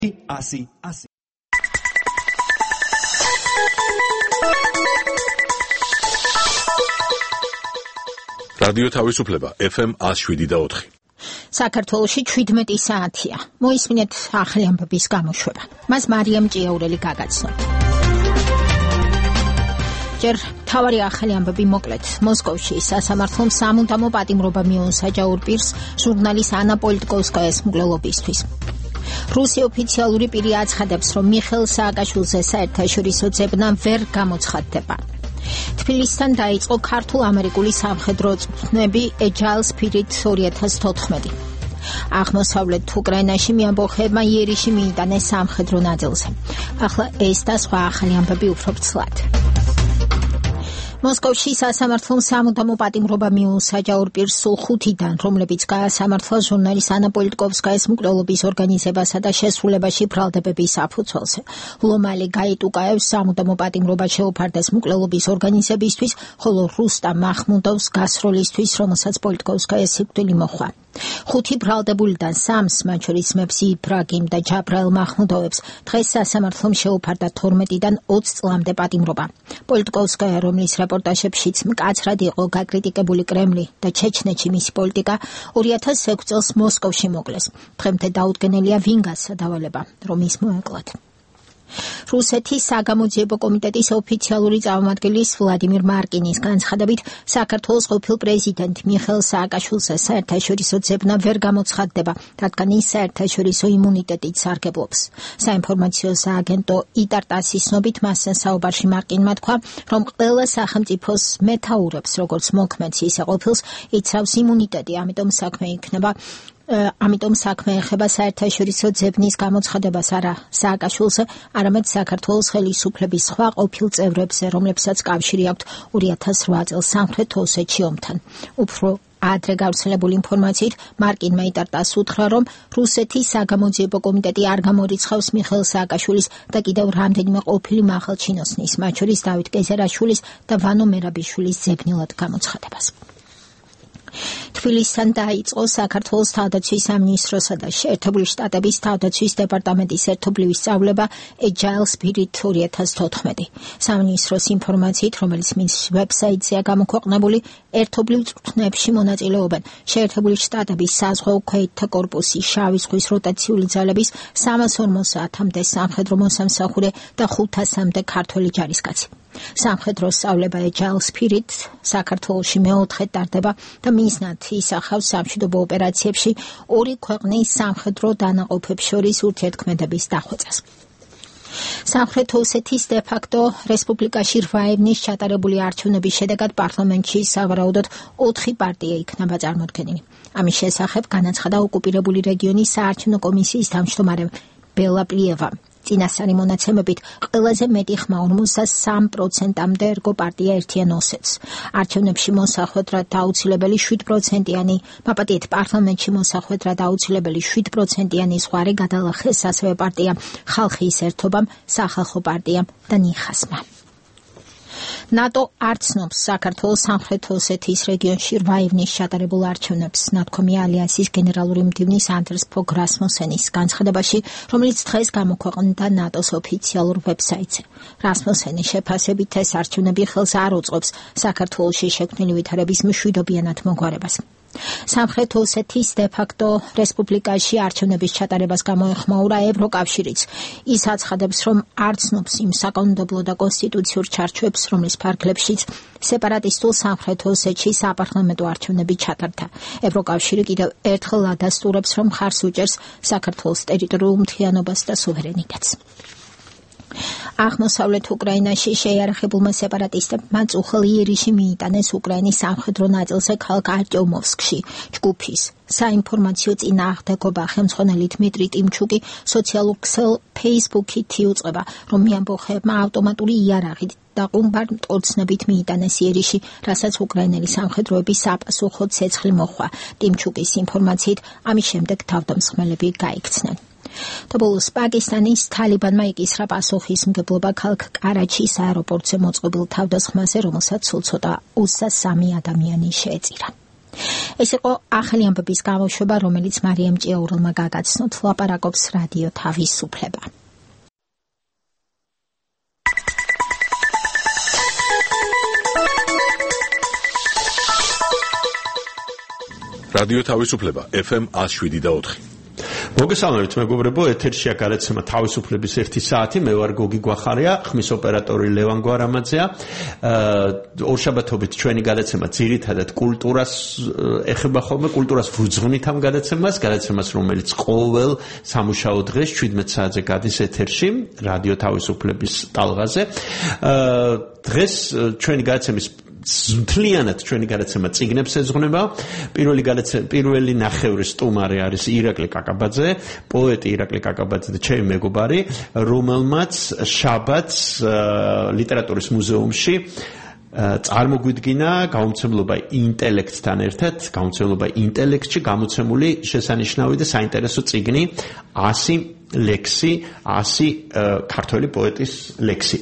Asi. რადიო თავისუფლება FM 107.4. საქართველოში 17 საათია. მოისმინეთ ახალი ამბების გამოშვება. მას მარიამ ჭიაურელი გაგაცნოთ. ჯერ თავარი ახალი ამბები მოკლედ. მოსკოვში სასამართლომ სამუდამო პატიმრობა მიუსაჯა ორ პირს ჟურნალის ანა პოლიტკოვსკაიას მკვლელობისთვის. რუსი ოფიციალური პირი აცხადებს, რომ მიხეილ სააკაშვილზე საერთაშორისო ძებნა ვერ გამოცხადდება. თბილისთან დაიწყო ქართულ-ამერიკული სამხედრო წვრთნები Agile Spirit 2014. აღმოსავლეთ უკრაინაში მეამბოხეებმა იერიში მიიტანეს სამხედრო ნაწილზე. ახლა ეს და სხვა ახალი ამბები უფრო ვრცლად. მოსკოვში სასამართლომ სამუდამო პატიმრობა მიუსაჯა ორ პირს სულ 5-დან, რომლებიც გაასამართლა ჟურნალის ანა პოლიტკოვსკაიას მკვლელობის ორგანიზებასა და შესრულებაში ბრალდებების საფუძველზე. ლომალი გაიტუკაევს სამუდამო პატიმრობა შეუფარდეს მკვლელობის ორგანიზებისთვის, ხოლო რუსტამ მახმუდოვს გასროლისთვის, რომელსაც პოლიტკოვსკაია სიკვდილი მოჰყვა. 5 ბრალდებულიდან 3-ს, მათ შორის მეფს იბრაგიმ და ჯაბრაილ მაჰმუდოვებს, დღეს სასამართლომ შეუფარდა 12-დან 20 წლამდე პატიმრობა. პოლიტკოვსკაია, რომლის რეპორტაჟებშიც მკაცრად იყო გაკრიტიკებული კრემლი და ჩეჩნეთში მისი პოლიტიკა, 2006 წელს მოსკოვში მოკლეს. დღემდე დაუდგენელია ვინგას დავალება, რომ ის მოეკლათ. რუსეთის საგამოძიებო კომიტეტის ოფიციალური წარმომადგენლის ვლადიმირ მარკინის განცხადებით, საქართველოს ყოფილ პრეზიდენტ მიხეილ სააკაშვილზე საერთაშორისო ძებნა ვერ გამოცხადდება, რადგან ის საერთაშორისო იმუნიტეტით სარგებლობს. საინფორმაციო სააგენტო იტარტასის ცნობით მასთან საუბარში მარკინმა თქვა, რომ ყველა სახელმწიფოს მეთაურებს, როგორც მოქმედს ისე ყოფილს, იცავს იმუნიტეტი, ამიტომ საქმე ეხება საერთაშორისო ძებნის გამოცხადებას არა სააკაშვილზე, არამედ საქართველოს ხელისუფლების სხვა ყოფილ წევრებზე, რომლებსაც კავშირი აქვთ 2008 წელს სამხრეთ ოსეთში ომთან. უფრო ადრე გავრცელებული ინფორმაციით მარკინმა იტარტას უთხრა, რომ რუსეთის საგამოძიებო კომიტეტი არ გამორიცხავს მიხეილ სააკაშვილის და კიდევ რამდენიმე ყოფილი მაღალჩინოსნის, მათ შორის დავით კეზერაშვილის და ვანო მერაბიშვილის ძებნილად გამოცხადებას. თბილისთან დაიწყო საქართველოს თავდაცვის სამინისტროსა და შეერთებული შტატების თავდაცვის დეპარტამენტის ერთობლივი სწავლება Agile Spirit 2014. სამინისტროს ინფორმაციით, რომელიც მის ვებსაიტზეა გამოქვეყნებული, ერთობლივ წვრთნებში მონაწილეობენ შეერთებული შტატების საზღვაო ქვეითთა კორპუსი, შავი ზღვის როტაციული ძალების 350-მდე სამხედრო მოსამსახურე და 500-მდე ქართველი ჯარისკაცი. სამხედრო სწავლება Agile Spirit საქართველოში მეოთხედ ტარდება და მიზნად ისახავს სამშვიდობო ოპერაციებში ორი ქვეყნის სამხედრო დანაყოფებს შორის ურთიერთქმედების დახვეწას. სამხრეთ ოსეთის დე-ფაქტო რესპუბლიკაში 8 ივნის ჩატარებული არჩევნების შედეგად პარლამენტში სავარაუდოდ 4 პარტია იქნება წარმოდგენილი. ამის შესახებ განაცხადა ოკუპირებული რეგიონის საარჩევნო კომისიის თავმჯდომარე ბელა პლიევამ. წინასწარი მონაცემებით ყველაზე მეტი ხმა 53%-მდე ერგო პარტია ერთიან ოსეთს. არჩევნებში მოსახვედრად აუცილებელი 7%-იანი, მაპატიეთ პარლამენტში მოსახვედრად აუცილებელი 7%-იანი ზღვარი გადალახეს ასევე პარტია ხალხის ერთობამ, სახალხო პარტიამ და ნიხასმა. ნატო არ ცნობს საქართველოს სამხრეთ ოსეთის რეგიონში 8 ივნის ჩატარებულ არჩევნებს, ნათქვამია ალიანსის გენერალური მდივნის ანდერს ფოგ რასმუსენის განცხადებაში, რომელიც დღეს გამოქვეყნდა ნატოს ოფიციალურ ვებსაიტზე. რასმუსენის შეფასებით ეს არჩევნები ხელს არ უწყობს საქართველოში შექმნილი ვითარების მშვიდობიანად მოგვარებას. სამხრეთ ოსეთის დე-ფაქტო რესპუბლიკაში არჩევნების ჩატარებას გამოეხმაურა ევროკავშირიც. ის აცხადებს, რომ არ ცნობს იმ საკანონმდებლო და კონსტიტუციურ ჩარჩოებს, რომლის ფარგლებშიც სეპარატისტულ სამხრეთ ოსეთში საპარლამენტო არჩევნები ჩატარდა. ევროკავშირი კიდევ ერთხელ ადასტურებს, რომ მხარს უჭერს საქართველოს ტერიტორიულ მთლიანობას და სუვერენიტეტს. აღმოსავლეთ უკრაინაში შეიარაღებულმა სეპარატისტებმა წუხელ იერიში მიიტანეს უკრაინის სამხედრო ნაწილზე ქალაქ არტიომოვსკში. ჯგუფის საინფორმაციო წინააღმდეგობა ხელმძღვანელი დმიტრი ტიმჩუკი სოციალურ ქსელ Facebook-ით იუწყება, რომ მეამბოხეებმა ავტომატური იარაღით და ყუმბარ მტკორცნებით მიიტანეს იერიში, რასაც უკრაინელი სამხედროები საპასუხოდ ცეცხლი მოჰყვა. ტიმჩუკის ინფორმაციით ამის შემდეგ თავდამსხმელები გაიქცნენ. და ბოლოს პაკისტანის თალიბანმა იკისრა პასუხისმგებლობა ქალაქ კარაჩის აეროპორტზე მოწყობილ თავდასხმაზე, რომელსაც სულ ცოტა 23 ადამიანი შეეწირა. ეს იყო ახალი ამბების გამოშვება, რომელიც მარიამ ჭიაურელმა გაგაცნოთ, ლაპარაკობს რადიო თავისუფლება. რადიო თავისუფლება FM 107.4. მოგესალმებით მეგობრებო, ეთერშია გადაცემა თავისუფლების 1 საათი. მე ვარ გოგი გვახარია, ხმის ოპერატორი ლევან გვარამაძეა. ორშაბათობით ჩვენი გადაცემა ძირითადად კულტურას ეხება ხოლმე, კულტურას ვუძღვნით ამ გადაცემას, რომელიც ყოველ სამუშაო დღეს 17 საათზე გადის ეთერში, რადიო თავისუფლების ტალღაზე. დღეს ჩვენი გადაცემის მთლიანად ჩვენი გადაცემა წიგნებს ეძღვნება. პირველი ნახევრის სტუმარი არის ირაკლი კაკაბაძე, პოეტი ირაკლი კაკაბაძე და ჩემი მეგობარი, რომელმაც შაბათს ლიტერატურის მუზეუმში წარმოგვიდგინა გამომცემლობა ინტელექტთან ერთად, გამომცემლობა ინტელექტში გამოცემული შესანიშნავი და საინტერესო წიგნი 100 ლექსი, 100 ქართველი პოეტის ლექსი.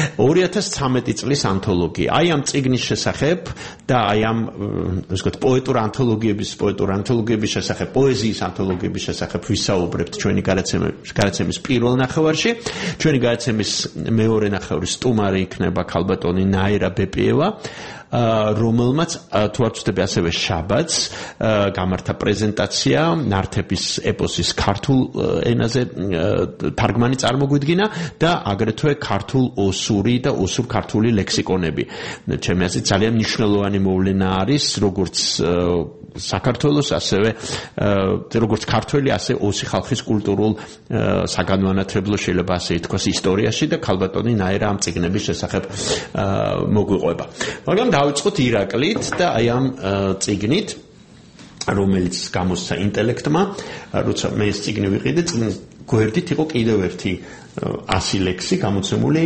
2013 წლის ანთოლოგია. აი ამ წიგნის შესახებ და აი ამ პოეტურ ანთოლოგიების შესახებ, პოეზიის ანთოლოგიების შესახებ ვისაუბრებთ ჩვენი გადაცემის პირველ ნახევარში. ჩვენი გადაცემის მეორე ნახევრის სტუმარი იქნება ქალბატონი ნაირა ბეპიევა, რომელმაც თუ არ ვცდები ასევე შაბათს გამართა პრეზენტაცია ნართების ეპოსის ქართულ ენაზე თარგმანი წარმოგვიდგინა და აგრეთვე ქართულ ოსური და ოსურ-ქართული ლექსიკონები. ჩემი აზრით ძალიან მნიშვნელოვანი მოვლენა არის როგორც საქართველოს, ასევე როგორც ქართველი, ასე ოსი ხალხის კულტურულ საგანმანათლებლო, შეიძლება ასე ითქვას, ისტორიაში და ქალბატონი ნაირა ამ წიგნების შესახებ მოგვიყვება. მაგრამ დავიწყოთ ირაკლით და აი ამ წიგნით, რომელიც გამოსცა ინტელექტმა, როცა მე ეს წიგნი ვიყიდე, წიგნის გვერდით იყო კიდევ ერთი 100 ლექსი გამოცემული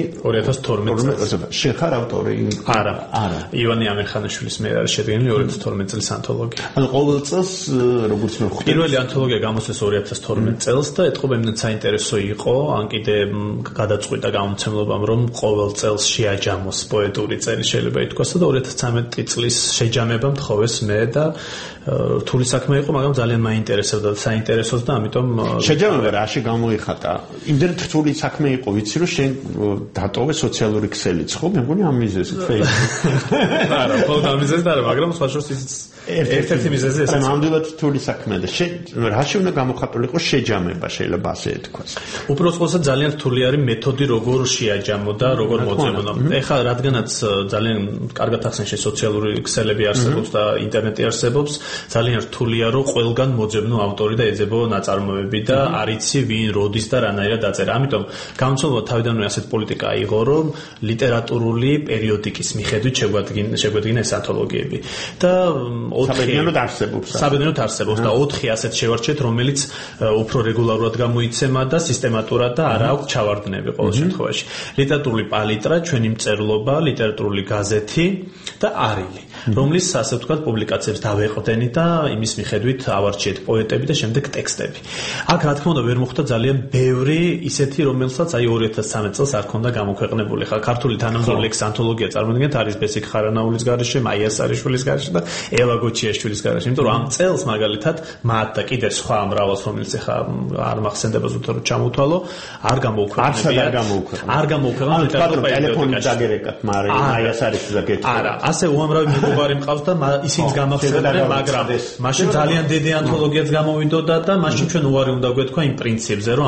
2012 წელს. შენ ხარ ავტორი? არა. ივანე ამირხანიშვილის მიერ არის შედგენილი 2012 წლის ანთოლოგია. ანუ ყოველ წელს როგორც მე ვხვდები, პირველი ანთოლოგია გამოსცეს 2012 წელს და ეთყობა იმდენად საინტერესო იყო, ან კიდე გადაწყვიტა გამომცემლობამ, რომ ყოველ წელს შეაჯამოს პოეტური წელი, შეიძლება ითქვას, და 2013 წლის შეჯამება მთხოვეს მე და რთული საქმე იყო, მაგრამ ძალიან მაინტერესებდა და საინტერესოს და ამიტომ შეჯამება რაში გამოიხატა. იმდენად რთული საქმე იყო, ვიცი, რომ შენ დატოვე სოციალური ქსელიც, ხო? მე მგონი ამ მიზეზით Facebook. არა, მხოლოდ ამ მიზეზით არა, მაგრამ სხვა შორის ერთ-ერთი მიზეზი ეს. ნამდვილად რთული საქმეა და რაში უნდა გამოხატულიყო შეჯამება, შეიძლება ასე ეთქვას. უბრალოდ ყოველსა ძალიან რთული არის მეთოდი, როგორ შეაჯამო და როგორ მოძებნო. ეხლა რადგანაც ძალიან კარგად ახსენე სოციალური ქსელები არსებობს და ინტერნეტი არსებობს, ძალიან რთულია რომ ყველგან მოძებნო ავტორი და ეძებო ნაწარმოები და არ იცი ვინ, როდის და რანაირად დაწერა. ამიტომ გამომცემლობა თავიდანვე ასეთ პოლიტიკა აიღო, რომ ლიტერატურული პერიოდიკის მიხედვით შეგვედგინა ეს ანთოლოგიები. და საბედნიეროდ არსებობს და 4 ასეთ შევარჩიეთ, რომელიც უფრო რეგულარულად გამოიცემა და სისტემატურად და არა აქვს ჩავარდნები ყოველ შემთხვევაში. ლიტერატურული პალიტრა, ჩვენი მწერლობა, ლიტერატურული გაზეთი და არილი, რომლის ასე ვთქვათ პუბლიკაციებს დავეყრდენი და იმის მიხედვით ავარჩიეთ პოეტები და შემდეგ ტექსტები. აქ რა თქმა უნდა ვერ მოხდა ძალიან ბევრი ისეთი, რომელსაც აი 2013 წელს არ ქონდა გამოქვეყნებული. ხა ქართული თანამედროვე ლექსის ანთოლოგია წარმოადგენთ არის ბესიკ ხარანაულის გარეშე, მაია სარიშვილის გარეშე და ევა გოჩიაშვილის გარეშე. იმიტომ რომ ამ წელს მაგალითად მათ და კიდევ სხვა მრავალს, რომელიც ხა არ მახსენდება ზუსტად რომ ჩამოთვალო, არ გამოუქვეყნებია. არ გამოუქვეყნებია ლიტერატურული ტელეფონი დაგერეკათ, მაგრამ მაია სარიშვილს გეკითხა. არა, ასე უამრავი მეგობარი მყავს და ისინიც გამახსენებდნენ, მაგრამ მაშინ ძალიან დიდი ანთოლოგიაც გამოვიდოდა და მაშინ ჩვენ უარი უნდა გვეთქვა იმ პრინციპზე, რომ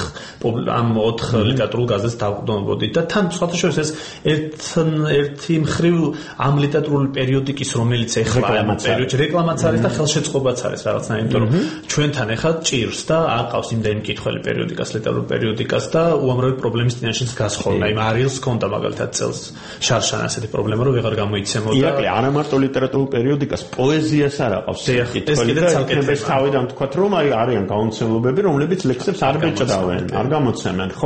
ამ 4 ლიტერატურულ გაზეთს დავყრდნობოდით და თან სხვათა შორის ეს ერთი მხრივ ამ ლიტერატურული პერიოდიკის, რომელიც ეხლა ამ პერიოდში რეკლამაც არის და ხელშეწყობაც არის რაღაცნაირად, იმიტომ რომ ჩვენთან ეხლა ჭირს და აყავს იმდენი მკითხველი პერიოდიკას, ლიტერატურულ პერიოდიკას და უამრავი პრობლემის წინაშეც გასხოვნა. იმ არილს ჰქონდა მაგალითად წელს შარშან ასეთი პრობლემა, რომ ვეღარ გამოიცემოდა. ირაკლი, არა მარტო ლიტერატურულ პერიოდიკას, პოეზიას არ აყავს. ეს კიდე ცალკე თავიდან თქვათ, რომ არიან გამომცემლობები, რომლებიც ლექსებს არ ბეჭდავენ, არ გამოცემენ, ხო?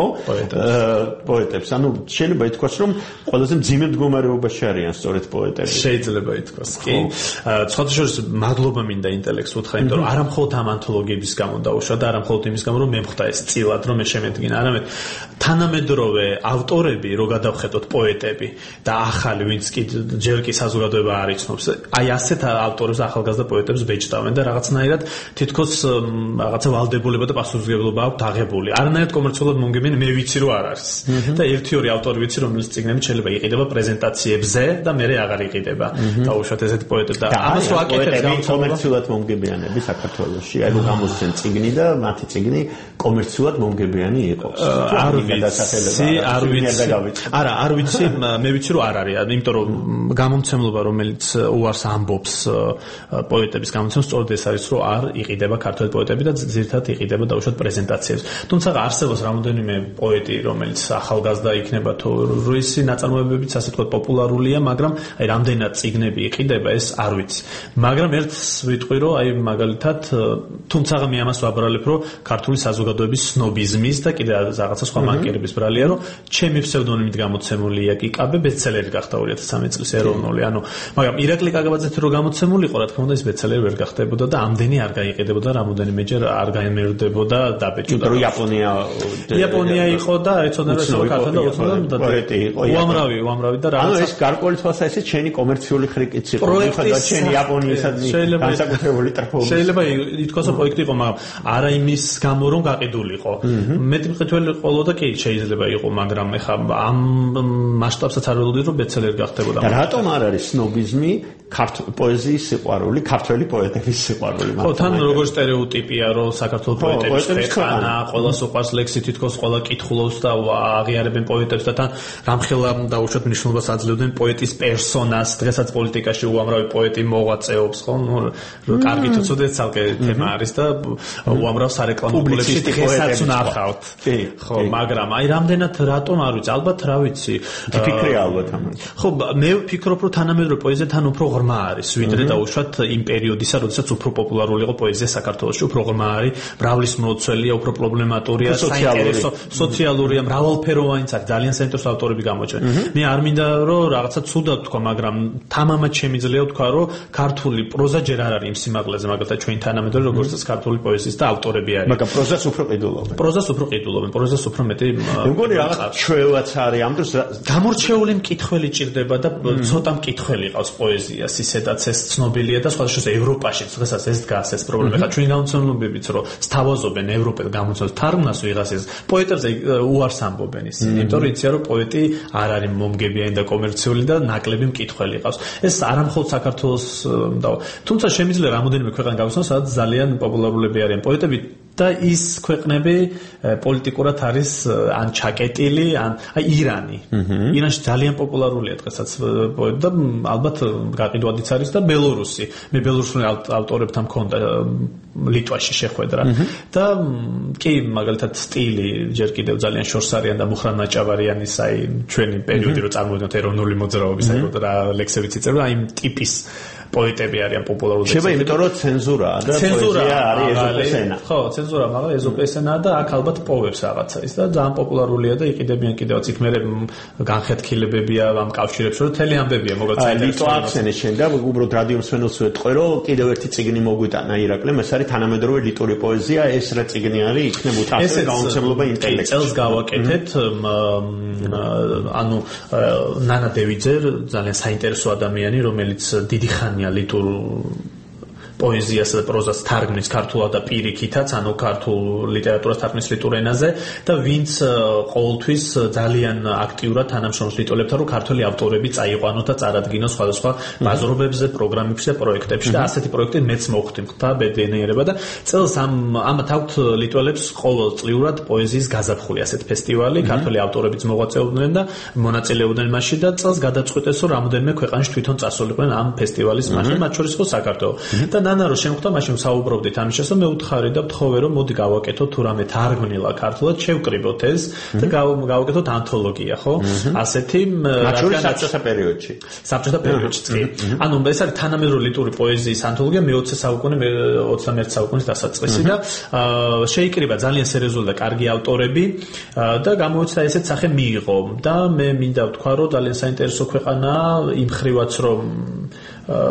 პოეტებს. ანუ შეიძლება ითქვას, რომ ყველაზე მძიმე მდგომარეობაში არიან სწორედ პოეტები. შეიძლება ითქვას, კი. სხვათა შორის მადლობა მინდა ინტელექტს უთხრა, იმიტომ რომ არა მხოლოდ ამ ანთოლოგიების გამო დაუშვა და არა მხოლოდ იმის გამო, რომ მე ხვდა ეს წილად, რომ მე შემედგინა, არამედ თანამედროვე ავტორები, რო გადავხედოთ პოეტები და ახალი, ვინც კი ჯერ კი საზოგადოება არ იცნობს. აი ასეთ ავტორებს ახალგაზრდა პოეტებს ბეჭდავენ და რაღაცნაირად თითქოს რაღაცა ვალდებულება და პასუხისმგებლობა აქვს დაღებული. არანაირად კომერციულად მომგებიანი მე ვიცი რომ არ არის. და ერთი-ორი ავტორი ვიცი რომელიც წიგნები შეიძლება იყიდება პრეზენტაციებზე და მე აღარ იყიდება. დაუშვათ ესეთი პოეტები და ამას რო აკეთებს კომერციულად მომგებიანები საქართველოში. აი რომ გამოსცენ წიგნი და მათი წიგნი კომერციულად მომგებიანი იყოს. არ ვიცი, მე ვიცი რომ არ არის, იმიტომ რომ გამომცემლობა რომელიც უარს ამბობს პოეტების გამოცემას სწორედ ეს არის რომ არ იყიდება ქართველი პოეტები და ძირითადად იყიდება დაუშვათ პრეზენტაციებს. თუმცა არსებობს რამოდენიმე პოეტი რომელიც ახალგაზრდა იქნება თუ რუსი ნაწარმოებებიც ასე თქვა პოპულარულია, მაგრამ აი რამდენად წიგნები იყიდება ეს არ ვიცი. მაგრამ ერთს ვიტყვი რომ აი მაგალითად თუმცა მე ამას ვაბრალებ რომ ქართული საზოგადოების სნობიზმის და კიდე რაღაცა სხვა მანკიერების ბრალია რომ ჩემი ფსევდონიმით გამოცემული აკიკაბე ბესტსელერი გახდა 2013 წლის ეროვნული. ანუ მაგრამ ირაკლი კაგაბაძეთი რო გამოცემულიყო, რა თქმა უნდა ეს ბესტსელერი ვერ გახდებოდა და ამდენი არ გაიყიდებოდა, რამოდენიმეჯერ არ გაემერდებოდა დაბეჭდა. იმიტომ რომ იაპონია იყო და ეცოდება საქართველოს და პოეტი იყო. უამრავი და რაღაცა. ანუ ეს გარკვეული თვალსაზრისით შენი კომერციული ხრიკიც იყო. მიუხედავად შენი იაპონიისადმი განსაკუთრებული ტრფობის. შეიძლება ითქვას რომ პროექტი იყო, მაგრამ არა იმის გამო რომ გაყიდულიყო. მეტი მყიდველი ყოლოდა კი შეიძლება იყო, მაგრამ ეხა ამ მასშტაბსაც არ ველოდი რომ ბესტსელერი გახდებოდა. და რატომ არ არის სნობიზმი ქართული პოეზიის სიყვარული, ქართველი პოეტების სიყვარული? ხო, თან როგორ სტერეოტიპია რომ საქართველოს პოეტების ქვეყანა, ყველას უყვარს ლექსი, თითქოს ყველა კითხულობს და აღიარებენ პოეტებს და თან რამხელა დაუშვათ მნიშვნელობას აძლევდნენ პოეტის პერსონას. დღესაც პოლიტიკაში უამრავი პოეტი მოღვაწეობს, ხო? კარგით უწოდეთ ცალკე თემა არის და უამრავ სარეკლამო პუბლიკში დღესაც ნახავთ. ხო, მაგრამ აი რამდენად რატომ არ ვიცი, ალბათ რა ვიცი. ფიქრია ალბათ ამას. ხო, მე ვფიქრობ რომ თანამედროვე პოეზია თან უფრო ღრმა არის, ვიდრე დაუშვათ იმ პერიოდისა, როდესაც უფრო პოპულარული იყო პოეზია საქართველოში, უფრო ღრმა არის, მრავლის მლოცველია, უფრო პრობლემატურია, საინტერესო, სოციალურია, მრავალფეროვანიც არის, ძალიან საინტერესო ავტორები გამოჩვენ. მე არ მინდა რომ რაღაცა ცუდად თქვა, მაგრამ თამამად შემიძლია ვთქვა, რომ ქართული პროზა ჯერ არ არის იმ სიმაღლეზე, მაგალითად ჩვენ თანამედროვე როგორც ქართული პოეზიის და ავტორები არის. მაგრამ პროზას უფრო ყიდულობენ. პროზას უფრო მეტი. მე მგონი რაღაც ჩვევაც არის ამ დროს გამორჩეული მკითხველი ჭირდება და ცოტა მკითხველი ყავს პოეზიას, ისედაც ეს ცნობილია და სხვადასხვა ევროპაშიც დღესაც ეს დგას ეს პრობლემა. ხა ჩვენი გამოცემლებიც რომ სთავაზობენ ევროპელ გამოცემას თარგმნას ვიღაცის პოეტებზე უარს ამბობენ ისინი, იმიტომ რომ იციან რომ პოეტი არ არის მომგებიანი და კომერციული და ნაკლები მკითხველი ყავს. ეს არა მხოლოდ საქართველოს თუმცა შემიძლია რამოდენიმე ქვეყანა გავხსნას, სადაც ძალიან პოპულარულები არიან პოეტები და ის ქვეყნები პოლიტიკურად არის ან ჩაკეტილი, ან აი ირანი. ირანში ძალიან პოპულარულია დღესაც პოეტი და ალბათ გაყიდვადიც არის და ბელორუსი. მე ბელორუსული ავტორებთან მქონდა ლიტვაში შეხვედრა და კი მაგალითად სტილი ჯერ კიდევ ძალიან შორს არიან და მუხრან ნაჭავარიანის აი ჩვენი პერიოდი რო წარმოვიდგინოთ ეროვნული მოძრაობის აი რა ლექსებიც იწერა აი იმ ტიპის პოეტები არიან პოპულარული. შეიძლება იმიტომ რომ ცენზურაა და პოეზია არის ეზოპესენა. ხო, ცენზურა, მაგრამ ეზოპესენაა და აქ ალბათ პოვებს რაღაცა ის და ძალიან პოპულარულია და იყიდებიან კიდევაც იქ მე განხეთქილებებია ამ კავშირებს რომ თელი ამბებია მოგოცა ლიტვა აქცენტის შემდეგ უბრალოდ რადიო მსმენელს ვეთყვი რომ კიდევ ერთი წიგნი მოგვიტანა ირაკლემ, ეს არის თანამედროვე ლიტური პოეზია, ეს რა წიგნი არის, იქნებ უთასე გამოცემლობა ინტელექტი. წელს გავაკეთეთ ანუ ნანა დევიძე ძალიან საინტერესო ადამიანი, რომელიც დიდი ხანია ლიტურ პოეზიასა და პროზას თარგმნის ქართულად და პირიქითაც, ანუ ქართულ ლიტერატურას თარგმნის ლიტურ ენაზე და ვინც ყოველთვის ძალიან აქტიურად თანამშრომლობს ლიტოლებთან, რომ ქართული ავტორები წაიყვანოს და წარადგინოს სხვადასხვა ბაზრობებზე, პროგრამებში და პროექტებში და ასეთი პროექტი მეც მოვხდი და ბედნიერება და წელს ამათ აქვთ ლიტველებს ყოველწლიურად პოეზიის გაზაფხული ასეთ ფესტივალი, ქართული ავტორებიც მოღვაწეობდნენ და მონაწილეობდნენ მასში და წელს გადაწყვიტეს, რომ რამოდენიმე ქვეყანაში თვითონ წასულიყვნენ ამ ფესტივალის მასში, მათ შორის იყო საქართველო. და ნანა რო შემხვდა, მაშინ საუბრობდით ამის შესახებ, მე ვთხარი და ვთხოვე რომ მოდი გავაკეთოთ თუ რამე თარგმნილა ქართულად, შევკრიბოთ ეს და გავაკეთოთ ანთოლოგია, ხო? ასეთი საბჭოთა პერიოდში. საბჭოთა პერიოდში კი. ანუ ეს არის თანამედროვე ლიტური პოეზიის ანთოლოგია მე-20 საუკუნე, მე-21 საუკუნის დასაწყისი და შეიკრიბა ძალიან სერიოზული და კარგი ავტორები და გამოიცა ესეთ სახე მიიღო და მე მინდა ვთქვა რომ ძალიან საინტერესო ქვეყანაა იმ ხრივაც რომ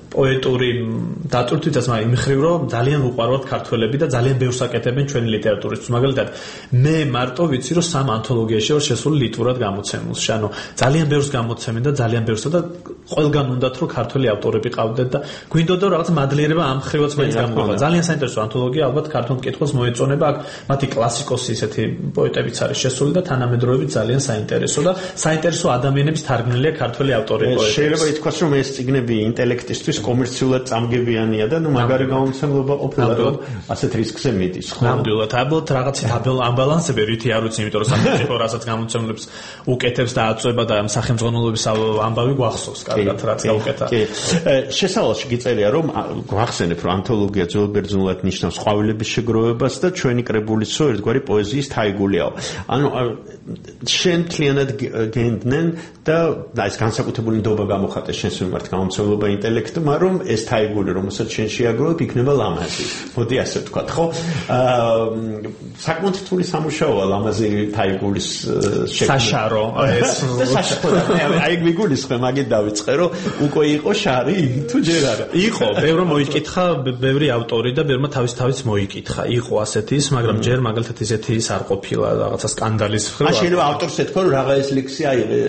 პოეტური დატვირთვითაც, მაგრამ იმ ხრივ რომ ძალიან უყვარვათ ქართველები და ძალიან ბევრს აკეთებენ ჩვენი ლიტერატურისთვის. მაგალითად, მე მარტო ვიცი რომ 3 ანთოლოგიაში ვარ შესული ლიტურად გამოცემულში. ანუ ძალიან ბევრს გამოცემენ და ძალიან ბევრსა და ყველგან უნდათ რომ ქართველი ავტორები ყავდეთ და გვინდოდა რაღაც მადლიერება ამ ხრივაც მაინც გამოვა. ძალიან საინტერესო ანთოლოგია, ალბათ ქართულ მკითხველს მოეწონება. აქ მათი კლასიკოსი ისეთი პოეტებიც არის შესული და თანამედროვეებიც ძალიან საინტერესო და საინტერესო ადამიანების თარგმნილია ქართველი ავტორები პოეტები. შეიძლება ითქვას რომ ეს წიგნები ინტელექტისთვის კომერციულად წამგებიანია და ნუ მაგარი გამომცემლობა ყოფილა რომ ასეთ რისკზე მიდის. ნამდვილად, ალბათ რაღაცით აბალანსები რითი არ ვიცი, იმიტომ რომ სახელმწიფო რასაც გამომცემლებს უკეთებს და აწვება და სახელმწიფოების ამბავი გვახსოვს კარგად რაც გაუკეთა. შესავალში გიწერია რომ გვახსენებ რომ ანთოლოგია ძველბერძნულად ნიშნავს ყვავილების შეგროვებას და ჩვენი კრებულისო ერთგვარი პოეზიის თაიგულიაო. ანუ შენ მთლიანად გენდნენ და ეს განსაკუთრებული ნდობა გამოხატეს შენს მიმართ გამომცემლობა ინტელექტმა, რომ ეს თაიგული, რომელსაც შენ შეაგროვებ, იქნება ლამაზი. მოდი ასე ვთქვათ, ხო? საკმაოდ რთული სამუშაოა ლამაზი თაიგულის საშარო ეს აი მიგულისხმე მაგით დავიწყე რომ უკვე იყო შარი თუ ჯერ არა იყო ბევრი მოიკითხა ბევრი ავტორი და ბევრმა თავის მოიკითხა იყო ასეთი ის მაგრამ ჯერ მაგალითად ისეთი ის არ ყოფილა რაღაცა სკანდალის ხრივ შეიძლება ავტორს ეთქვა რომ რაღა ეს ლექსი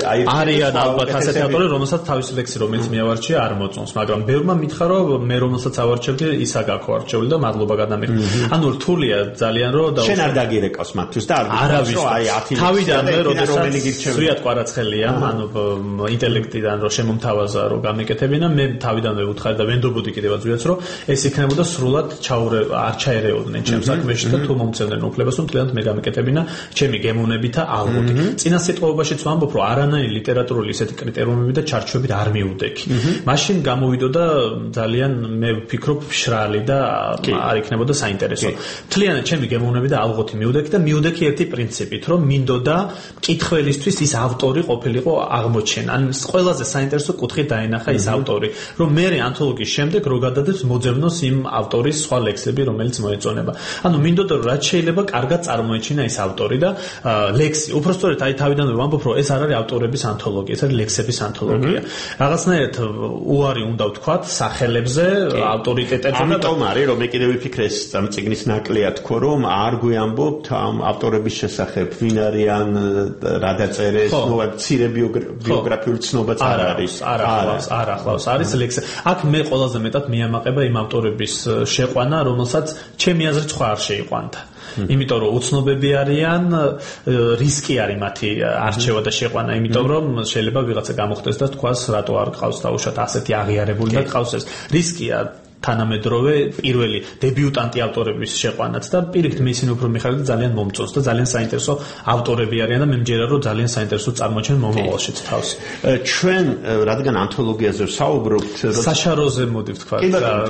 არიან ალბათ ასეთი ავტორი რომელსაც თავისი ლექსი რომელიც მიავარჩია არ მოწონს მაგრამ ბევრმა მითხრა რომ მე რომელსაც ავარჩევდი ის აგაქო არჩეული და მადლობა გადამიღე ანუ რთულია ძალიან რომ შენ არ დაგირეკავს მათთვის და არ ვიცი აი 10 თავიდანვე როდესაც სრიად ყვარაცხელია ანუ ინტელექტიდან რომ შემომთავაზა რომ გამეკეთებინა მე თავიდანვე ვუთხარი და ვენდობოდი კიდევაც ვიაც რომ ეს იქნებოდა სრულად არ ჩაერეოდნენ ჩემს საქმეში და თუ მომცემდნენ უფლებას რომ თლიანად მე გამეკეთებინა ჩემი გემოვნებით და ალბოთი წინა სიტყვებაშიც ვამბობ რომ არანაირი ლიტერატურული ისეთი კრიტერიუმები და ჩარჩოებით არ მიუდექი მაშინ გამოვიდოდა ძალიან მე ვფიქრობ მშრალი და არ იქნებოდა საინტერესო თლიანად ჩემი გემოვნები და ალბოთი მიუდექი და მიუდექი ერთი პრინციპით რომ მინდოდა მკითხველისთვის ის ავტორი ყოფილიყო აღმოჩენა ან ყველაზე საინტერესო კუთხით დაენახა ის ავტორი რომ მე ანთოლოგიის შემდეგ რო გადადებს მოძებნოს იმ ავტორის სხვა ლექსები რომელიც მოეწონება ანუ მინდოდა რომ რაც შეიძლება კარგად წარმოეჩინა ის ავტორი და ლექსი უბრალოდ აი თავიდანვე ვამბობ რომ ეს არ არის ავტორების ანთოლოგია ეს არის ლექსების ანთოლოგია რაღაცნაირად უარი უნდა ვთქვათ სახელებზე ავტორიტეტებზე ამიტომ არის რომ მე კიდევ ვიფიქრე ეს წიგნის ნაკლია თქო რომ არ გვიამბობთ ამ ავტორების შესახებ ვინ არიან რა დაწერეს ნუ მცირე ბიოგრაფიული ცნობაც არ არის არ ახლავს არის ლექსი აქ მე ყველაზე მეტად მიამაყება იმ ავტორების შეყვანა რომელსაც ჩემი აზრით სხვა არ შეიყვანდა იმიტომ რომ უცნობები არიან რისკი არის მათი არჩევა და შეყვანა იმიტომ რომ შეიძლება ვიღაცა გამოხდეს და თქვას რატო არ ყავს დაუშვათ ასეთი აღიარებული და ყავს ეს რისკია თანამედროვე პირველი დებიუტანტი ავტორების შეყვანაც და პირიქით მე ისინი უფრო მიხარდა ძალიან მომწონს და ძალიან საინტერესო ავტორები არიან და მე მჯერა რომ ძალიან საინტერესო წარმოჩენ მომავალშიც თავს ჩვენ რადგან ანთოლოგიაზე ვსაუბრობთ საშაროზე მოდი ვთქვათ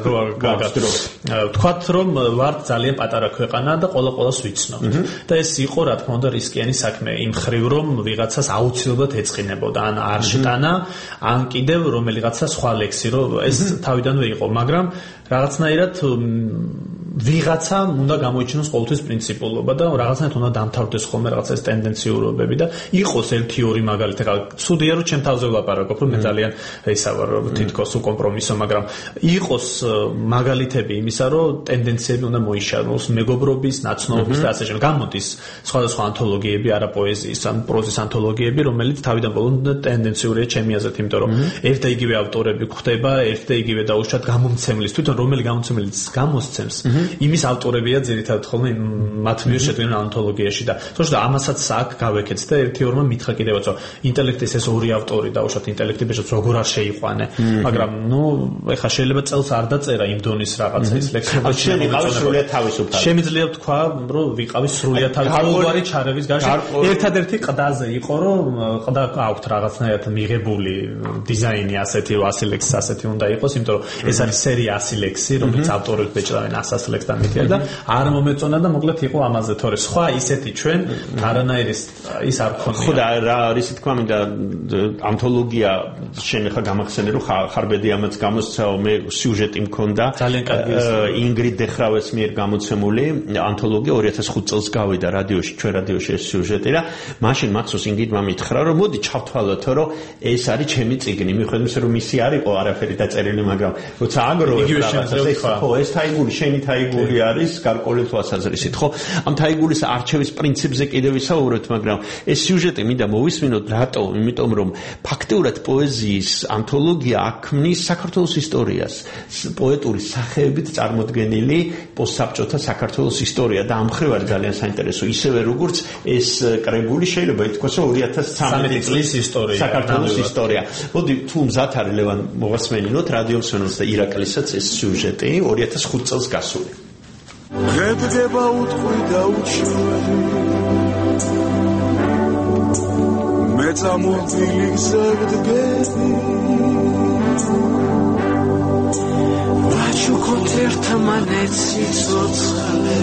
ვთქვათ რომ ვართ ძალიან პატარა ქვეყანა და ყოველას ვიცნობთ და ეს იყო რა თქმა უნდა რისკიანი საქმე იმ ხრივ რომ ვიღაცას აუცილებლად ეწყინებოდა ან არ შეტანა ან კიდევ რომელიღაცა სხვა ლექსი რომ ეს თავიდანვე იყო მაგრამ რაღაცნაირად ვიღაცა უნდა გამოიჩინოს ყოველთვის პრინციპულობა და რაღაცნაირად უნდა დამთავრდეს ხოლმე რაღაცა ეს ტენდენციურობები და იყოს 1-2 მაგალითად ცუდია რომ ჩემ თავზე ვლაპარაკობ რომ მე ძალიან ისა ვარ თითქოს უკომპრომისო მაგრამ იყოს მაგალითები იმისა რომ ტენდენციები უნდა მოიშალოს მეგობრობის ნაცნობობის და ასე შემდეგ გამოდის სხვადასხვა ანთოლოგიები არა პოეზიის ან პროზის ანთოლოგიები რომელიც თავიდან ბოლომდე ტენდენციურია ჩემი აზრით იმიტომ რომ ერთ და იგივე ავტორები გვხდება ერთ და იგივე დაუშვათ გამომცემლის თვითონ რომელი გამომცემლის გამოსცემს იმის ავტორებია ძირითადად ხოლმე მათ მიერ შედგენილ ანთოლოგიაში და თორსა ამასაც აქ გავეკეთეთ და 1-2-მა მითხრა კიდევაც რომ ინტელექტის ეს ორი ავტორი დაუშვათ ინტელექტი ბეჭდს როგორ არ შეიყვანე მაგრამ ნუ ეხა შეიძლება წელს არ დაწერა იმ დონის რაღაცა ის ლექსები შემიყავი სრულიად თავისუფალი შემიძლია ვთქვა რომ ვიყავი სრულიად თავისუფალი ჩარევის გარშე ერთადერთი ყდაზე იყო რომ ყდა აქვთ რაღაცნაირად მიღებული დიზაინი ასეთი 100 ლექსი ასეთი უნდა იყოს იმიტომ რომ ეს არის სერია 100 ლექსი რომელიც ავტორებს ბეჭდავენ 100 ლექსთან მითია და არ მომეწონა და მოკლედ იყო ამაზე თორე სხვა ისეთი ჩვენ არანაირი ის არ გქონია. ხო და რა არის თქმა მინდა ანთოლოგია შენ ხა გამახსენე რომ ხარბედი ამაც გამოსცაო მე სიუჟეტი მქონდა ძალიან კარგი ინგრიდ დეხრავის მიერ გამოცემული ანთოლოგია 2005 წელს გავიდა რადიოში ჩვენ რადიოში ეს სიუჟეტი და მაშინ მახსოვს ინგრიდმა მითხრა რომ მოდი ჩავთვალოთ რომ ეს არის ჩემი წიგნი მიხედავ იმისა რომ მისი არ იყო არაფერი დაწერილი მაგრამ როცა აგროვებ ხო ეს თაიგული შენი თაიგული არის გარკვეული თვალსაზრისით ხო ამ თაიგულის არჩევის პრინციპზე კიდევ ვისაუბრეთ მაგრამ ეს სიუჟეტი მინდა მოვისმინოთ რატო იმიტომ რომ ფაქტიურად პოეზიის ანთოლოგია აქმნის საქართველოს ისტორიას პოეტური სახეებით წარმოდგენილი პოსტსაბჭოთა საქართველოს ისტორია და ამ მხრივ არის ძალიან საინტერესო ისევე როგორც ეს კრებული შეიძლება ითქვას რომ 2013 წლის ისტორია საქართველოს ისტორია მოდი თუ მზად არის ლევან მოვასმენინოთ რადიოსვენოს და ირაკლისაც ეს სიუჟეტი 2005 წელს გასული გედგება უტყვი და უჩვევი მე წამოწილი გზებდგები ვაჩუქოთ ერთმანეთს სიცოცხლე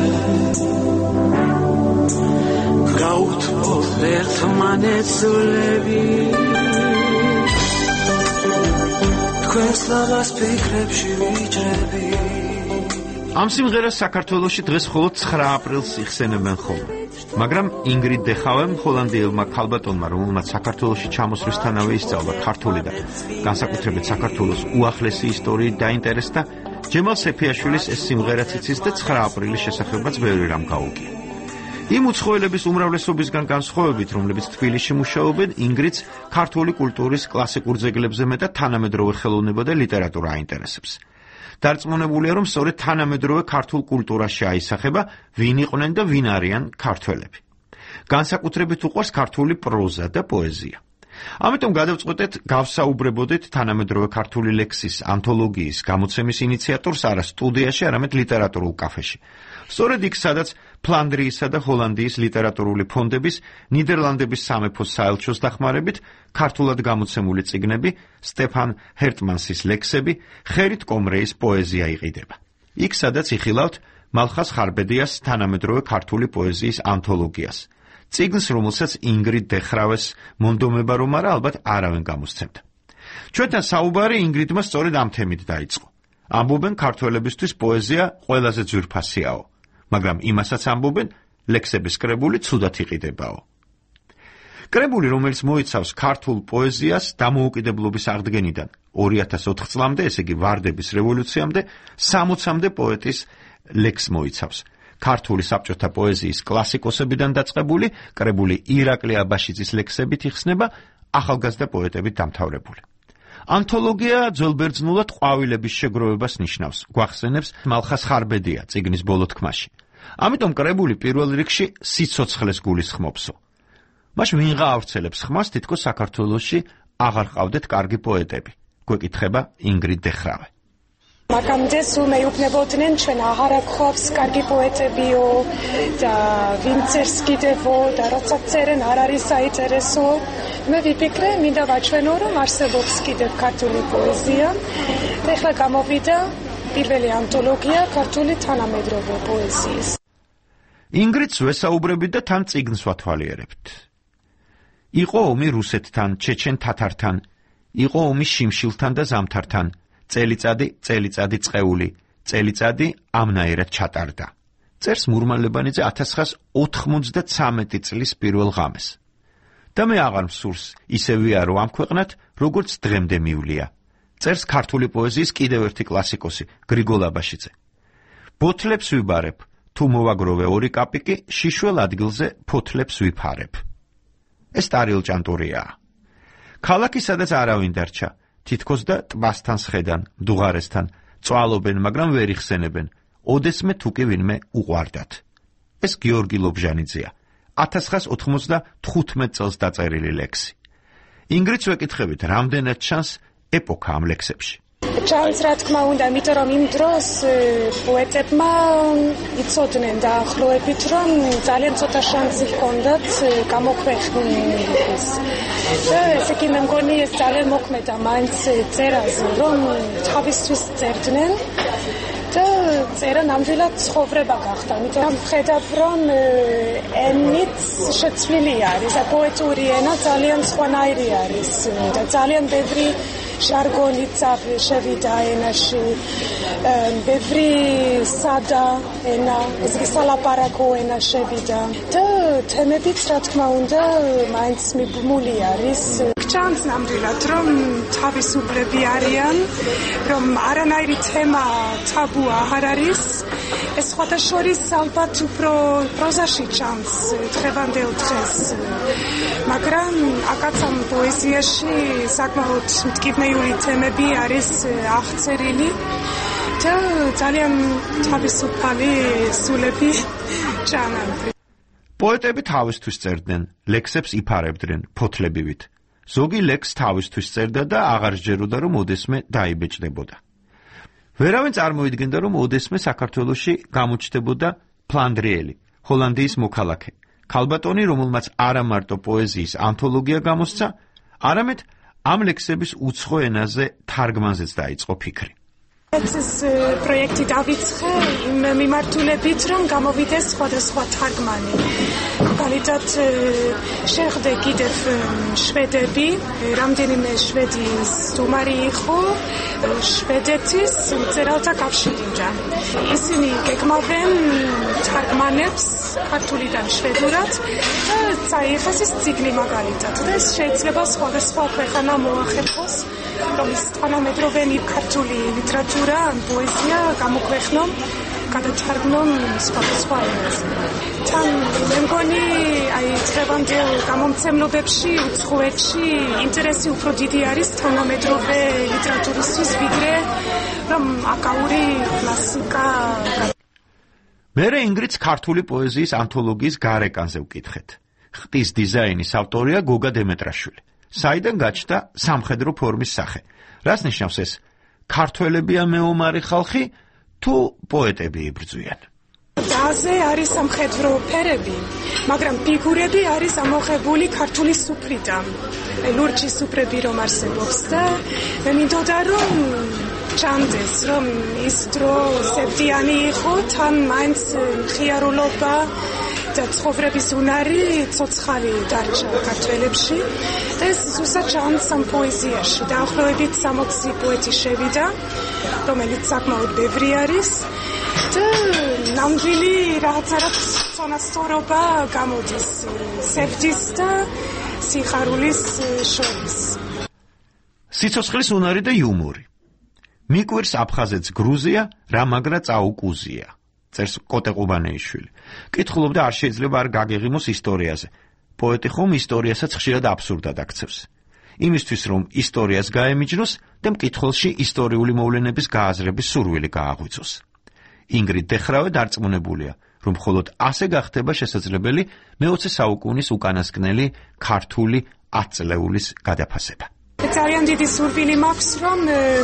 გაუთმოთ ერთმანეთს ზოლები თქვენს ლავას ფიქრებში ვიჭრები ამ სიმღერას საქართველოში დღეს მხოლოდ 9 აპრილს იხსენებენ ხოლმე. მაგრამ ინგრიდ დეხავემ ჰოლანდიელმა ქალბატონმა, რომელმაც საქართველოში ჩამოსვლისთანავე ისწავლა ქართული და განსაკუთრებით საქართველოს უახლესი ისტორიით დაინტერესდა, ჯემალ სეფიაშვილის ეს სიმღერაც იცის და 9 აპრილის შესახებაც ბევრი რამ გაუგია. იმ უცხოელების უმრავლესობისგან განსხვავებით, რომლებიც თბილისში მუშაობენ, ინგრიდს ქართული კულტურის კლასიკურ ძეგლებზე მეტად თანამედროვე ხელოვნება და ლიტერატურა აინტერესებს. დარწმუნებულია, რომ სწორედ თანამედროვე ქართულ კულტურაში აისახება, ვინ იყვნენ და ვინ არიან ქართველები. განსაკუთრებით უყვარს ქართული პროზა და პოეზია. ამიტომ გადავწყვეტეთ გავსაუბრებოდეთ თანამედროვე ქართული ლექსის ანთოლოგიის გამოცემის ინიციატორს არა სტუდიაში, არამედ ლიტერატურულ კაფეში. სწორედ იქ, სადაც ფლანდრიისა და ჰოლანდიის ლიტერატურული ფონდების, ნიდერლანდების სამეფოს საელჩოს დახმარებით ქართულად გამოცემული წიგნები, სტეფან ჰერტმანსის ლექსები, ხერით კომრეის პოეზია იყიდება. იქ, სადაც იხილავთ მალხას ხარბედიას თანამედროვე ქართული პოეზიის ანთოლოგიას. წიგნს, რომელსაც ინგრიდ დეხრავეს მონდომება რომ არა, ალბათ არავინ გამოსცემდა. ჩვენთან საუბარი ინგრიდმა სწორედ ამ თემით დაიწყო. ამბობენ ქართველებისთვის პოეზია ყველაზე ძვირფასიაო. მაგრამ იმასაც ამბობენ, ლექსების კრებული ცუდად იყიდებაო. კრებული, რომელიც მოიცავს ქართულ პოეზიას დამოუკიდებლობის აღდგენიდან 2004 წლამდე, ესე იგი ვარდების რევოლუციამდე, 60-მდე პოეტის ლექსს მოიცავს. ქართული საბჭოთა პოეზიის კლასიკოსებიდან დაწყებული, კრებული ირაკლი აბაშიძის ლექსებით იხსნება, ახალგაზრდა პოეტებით დამთავრებული. ანთოლოგია ძველბერძნულად ყვავილების შეგროვებას ნიშნავს, გვახსენებს მალხას ხარბედია წიგნის ბოლო თქმაში. ამიტომ კრებული პირველ რიგში სიცოცხლეს გულისხმობსო. მაშ ვინ გაავრცელებს ხმას, თითქოს საქართველოში აღარ ყავდეთ კარგი პოეტები, გვეკითხება ინგრიდ დეხრავე. მაგამდე სულ მეუბნებოდნენ ჩვენ აღარ გვაქვს კარგი პოეტებიო და ვინ წერს კიდევო და როცა წერენ არ არის საინტერესო. მე ვიფიქრე, მინდა ვაჩვენო, რომ არსებობს კიდევ ქართული პოეზია. ეხლა გამოვიდა პირველი ანთოლოგია ქართული თანამედროვე პოეზიის. ინგრიდს ვესაუბრებით და თან წიგნს ვათვალიერებთ. იყო ომი რუსეთთან, ჩეჩენ თათართან, იყო ომი შიმშილთან და ზამთართან, წელიწადი წყეული, წელიწადი ამნაირად ჩატარდა. წერს მურმანლებანიძე 1993 წლის პირველ ღამეს. და მე აღარ მსურს ისე ვიარო ამ ქვეყნად, როგორც დღემდე მივლია. წერს ქართული პოეზიის კიდევ ერთი კლასიკოსი, გრიგოლ აბაშიძე. ბოთლებს ვიბარებ, თუ მოვაგროვე 2 კაპიკი, შიშველ ადგილზე ფოთლებს ვიფარებ. ეს ტარილჭანტურიაა. ქალაქი, სადაც არავინ დარჩა, თითქოს და ტბასთან სხედან, დუღარესთან, წვალობენ, მაგრამ ვერ იხსენებენ, ოდესმე თუ კი ვინმე უყვარდათ. ეს გიორგი ლობჟანიძეა. 1995 წელს დაწერილი ლექსი. ინგრიდს ვეკითხებით, რამდენად ჩანს ეპოქა ამ ლექსებში. ჩანს, რა თქმა უნდა, იმიტომ რომ იმ დროს პოეტებმა იცოდნენ დაახლოებით, რომ ძალიან ცოტა შანსი ჰქონდათ გამოქვეყნების. და ესე იგი მე მგონი ეს ძალიან მოქმედა მაინც წერაზე, რომ თავისთვის წერდნენ და წერა ნამდვილად ცხოვრება გახდა. ამიტომ ვხედავ, რომ ენით შეცვლილი არის, პოეტური ენა ძალიან სხვანაირი არის და ძალიან ბევრი ჟარგონით შევიდა ენაში, ბევრი სადა ენა, სალაპარაკო ენა შევიდა და თემებიც, რა თქმა უნდა, მაინც მიბმული არის. ჩანს ნამდვილად, რომ თავისუფლები არიან, რომ არანაირი თემა თაბუა არ არის. ეს სხვადასხვის ალბათ უფრო პროზაში ჩანს დღევანდელ დღეს. მაგრამ აკაცამ პოეზიაში საკმაოდ მტკივნეული თემები არის აღწერილი და ძალიან თავისუფალი სულები ჩანან. პოეტები თავისთვის წერდნენ, ლექსებს იფარებდნენ ფოთლებივით. ზოგი ლექს თავისთვის წერდა და აღარ სჯეროდა, რომ ოდესმე დაიბეჭდებოდა. ვერავინ წარმოიდგენდა, რომ ოდესმე საქართველოში გამოჩნდებოდა ფლანდრიელი, ჰოლანდიის მოქალაქე, ქალბატონი, რომელმაც არა მარტო პოეზიის ანთოლოგია გამოსცა, არამედ ამ ლექსების უცხო ენაზე თარგმანზეც დაიწყო ფიქრი. ეს პროექტი დავიწყე იმ მიმართულებით, რომ გამოვიდეს სხვადასხვა თარგმანი. მაგალითად, შეხვდე კიდევ შვედები, რამდენიმე შვედის სტუმარი იყო შვედეთის მწერალთა კავშირიდან. ისინი გეგმავენ თარგმანებს ქართულიდან შვედურად და წაიღეს ეს წიგნი მაგალითად. და ეს შეიძლება სხვადასხვა ქვეყანა მოახერხოს, რომ ის თანამედროვენი ქართული ლიტერატურა ან პოეზია გამოქვეყნონ, გადათარგმნონ სხვადასხვა ენაზე. თან მე მგონი, დღევანდელ გამომცემლობებში, უცხოეთში ინტერესი უფრო დიდი არის თანამედროვე ლიტერატურისთვის, ვიდრე რომ აკაური კლასიკა. მერე ინგრიდს ქართული პოეზიის ანთოლოგიის გარეკანზე ვკითხეთ. ხტის დიზაინის ავტორია გოგა დემეტრაშვილი. საიდან გაჩნდა სამხედრო ფორმის სახე? რას ნიშნავს ეს? ქართველებია მეომარი ხალხი თუ პოეტები იბრძვიან? დაზე არის სამხედრო ფერები, მაგრამ ფიგურები არის ამოღებული ქართული სუფრიდან. ლურჯი სუფრები რომ არსებობს და მე მინდოდა რომ ჩანდეს, რომ ის დრო სევდიანი იყო, თან მაინც ხიარულობა და ცხოვრების უნარი ცოცხალი დარჩა ქართველებში და ეს ზუსტად ჩანს ამ პოეზიაში. დაახლოებით 60 პოეტი შევიდა, რომელიც საკმაოდ ბევრი არის და ნამდვილი რაღაცა წონასწორობა გამოდის სევდის და სიხარულის შორის. სიცოცხლის უნარი და იუმორი. მიკვირს აფხაზეთს გრუზია, რა მაგრა წაუკუზია. წერს კოტე ყუბანეიშვილი. კითხულობდა, არ შეიძლება არ გაგეღიმოს ისტორიაზე. პოეტი ხომ ისტორიასაც ხშირად აბსურდად აქცევს. იმისთვის, რომ ისტორიას გაემიჯნოს და მკითხველში ისტორიული მოვლენების გააზრების სურვილი გააღვიძოს. ინგრიდ დეხრავე დარწმუნებულია, რომ მხოლოდ ასე გახდება შესაძლებელი მე-20 საუკუნის უკანასკნელი ქართული 10 წლეულის გადაფასება. ძალიან დიდი სურვილი მაქვს, რომ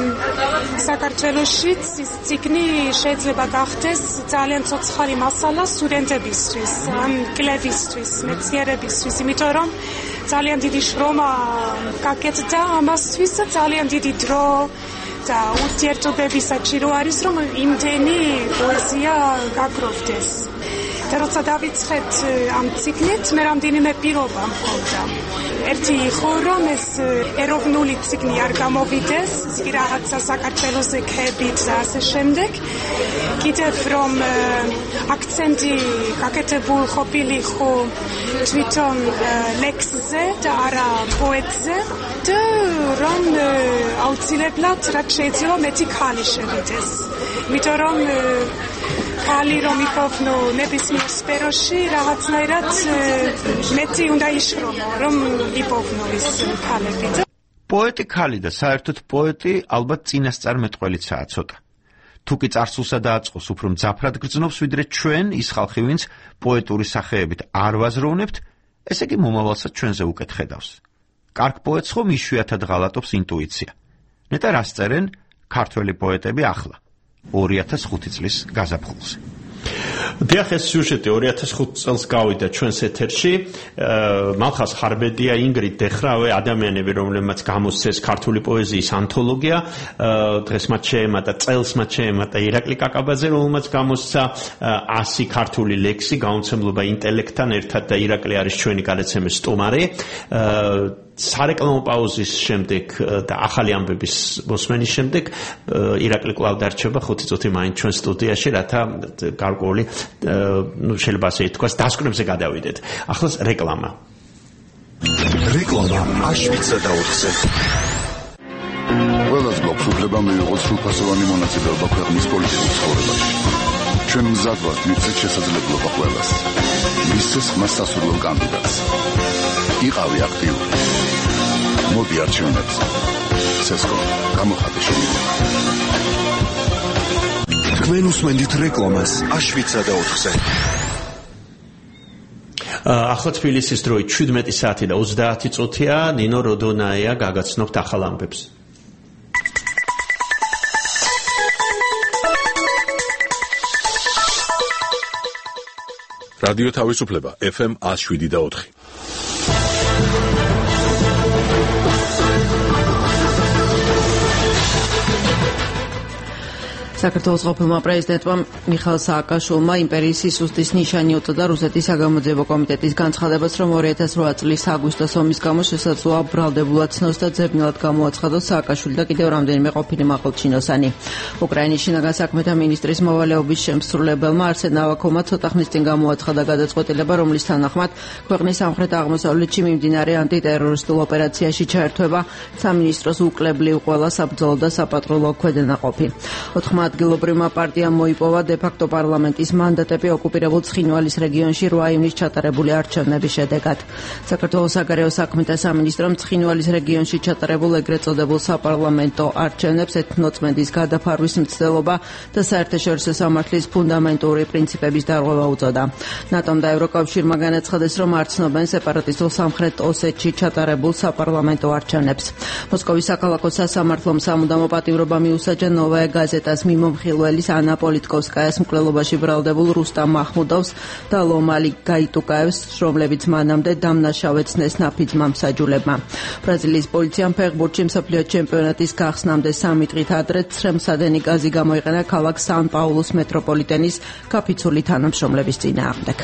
საქართველოშიც ის ციგნი შეიძლება გახდეს ძალიან ცოცხალი მასალა სტუდენტებისთვის, ან კლევისთვის, მეცნიერებისთვის, იმიტომ რომ ძალიან დიდი შრომა გაკეთდა ამასთვის და ძალიან დიდი დრო და ურთიერთობები საჭირო არის, რომ იმდენი პოეზია გაგროვდეს. და როცა დავიწყეთ ამ ციგნით, მე რამდენიმე პირობა მქონდა. ერთი იყო, რომ ეს ეროვნული ციგნი არ გამოვიდეს, ის რაღაცა საქართველოზე ქებით და ასე შემდეგ. კიდევ რომ აქცენტი გაკეთებულ ყოფილიყო თვითონ ლექსზე და არა პოეტზე და რომ აუცილებლად რაც შეიძლება მეტი ქალი შევიდეს. იმიტომ რომ ქალი რომ იფოვნო ნებისმიერ სფეროში რაღაცნაირად მეტი უნდა იშრომო, რომ იფოვნო ის ქალები. პოეტი ქალი და საერთოდ პოეტი ალბათ წინასწარმეტყველიცაა ცოტა. თუკი წარსულსა დააწყოს უფრო მძაფრად გრძნობს, ვიდრე ჩვენ ის ხალხი, ვინც პოეტური სახეებით არ ვაზროვნებთ, ესე იგი მომავალსაც ჩვენზე უკეთ ხედავს. კარგ პოეტს ხომ იშვიათად ღალატობს ინტუიცია. ნეტა რას წერენ ქართველი პოეტები ახლა 2005 წლის გაზაფხულზე. დიახ, ეს სიუჟეტი 2005 წელს გავიდა ჩვენს ეთერში. მალხას ხარბედია, ინგრიდ დეხრავე, ადამიანები, რომლებმაც გამოსცეს ქართული პოეზიის ანთოლოგია. დღეს მათ შეემატა, წელს მათ შეემატა ირაკლი კაკაბაძე, რომელმაც გამოსცა 100 ქართული ლექსი, გაუმცემლობა ინტელექტთან ერთად და ირაკლი არის ჩვენი გადაცემის სტუმარი. სარეკლამო პაუზის შემდეგ და ახალი ამბების მოსმენის შემდეგ ირაკლი კვლავ დარჩება 5 წუთი მაინც ჩვენ სტუდიაში, რათა გარკვეული შეიძლება ასე ითქვას დასკვნებზე გადავიდეთ. ახლოს რეკლამა. რეკლამა აშვიცა და 4-ზე. ყველას გვაქვს უფლება მიიღოს სრულფასოვანი მონაწილეობა ქვეყნის პოლიტიკურ ცხოვრებაში. ჩვენ მზად ვართ მივცეთ შესაძლებლობა ყველას. მისცეს მას სასურველ კანდიდატს. იყავი აქტიური. მოდი არჩევნებზე. ცესკო, გამოხატე შემიძლია. თქვენ უსმენთ რეკლამას აშვიცა და 4-ზე. ახლა თბილისის დროით 17 საათი და 30 წუთია. ნინო როდონაია გაგაცნობთ ახალ ამბებს. რადიო თავისუფლება FM 107.4. საქართველოს ყოფილმა პრეზიდენტმა მიხაილ სააკაშვილმა იმპერიის სისუსტის ნიშანი უწოდა რუსეთის საგამოძიებო კომიტეტის განცხადებას, რომ 2008 წლის აგვისტოს ომის გამო შესაძლოა ბრალდებულად ცნოს და ძებნელად გამოაცხადოს სააკაშვილი და კიდევ რამდენიმე ყოფილი მაღალჩინოსანი. უკრაინის შინაგან საქმეთა მინისტრის მოვალეობის შემსრულებელმა არსენ ავაკოვმა ცოტა ხნის წინ გამოაცხადა გადაწყვეტილება, რომლის თანახმად ქვეყნის სამხრეთ-აღმოსავლეთში მიმდინარე ანტიტერორისტულ ოპერაციაში ჩაერთვება სამინისტროს უკლებლივ ყველა საბრძოლო და საპატრულო ქვედანაყოფი. 4 ადგილობრივმა პარტიამ მოიპოვა დე-ფაქტო პარლამენტის მანდატები ოკუპირებულ ცხინვალის რეგიონში 8 ივნის ჩატარებული არჩევნების შედეგად. საქართველოს საგარეო საქმეთა სამინისტრომ ცხინვალის რეგიონში ჩატარებულ ეგრეთ წოდებულ საპარლამენტო არჩევნებს ეთნოწმენდის გადაფარვის მცდელობა და საერთაშორისო სამართლის ფუნდამენტური პრინციპების დარღვევა უწოდა. ნატომ და ევროკავშირმა განაცხადეს, რომ არ ცნობენ სეპარატისტულ სამხრეთ ოსეთში ჩატარებულ საპარლამენტო არჩევნებს. მოსკოვის საქალაქო სასამართლომ სამუდამო პატიმრობა მიუსაჯა ნოვაია გაზეტას მიმომხილველის ანა პოლიტკოვსკაიას მკვლელობაში ბრალდებულ რუსტამ მაჰმუდოვს და ლომალი გაიტუკაევს, რომლებიც მანამდე დამნაშავეცნეს ნაფიძმა მსაჯულებმა. ბრაზილიის პოლიციამ ფეხბურთში მსოფლიო ჩემპიონატის გახსნამდე 3 დღით ადრე ცრემსადენი გაზი გამოიყენა ქალაქ სან-პაულუს მეტროპოლიტენის კაფიცული თანამშრომლების წინააღმდეგ.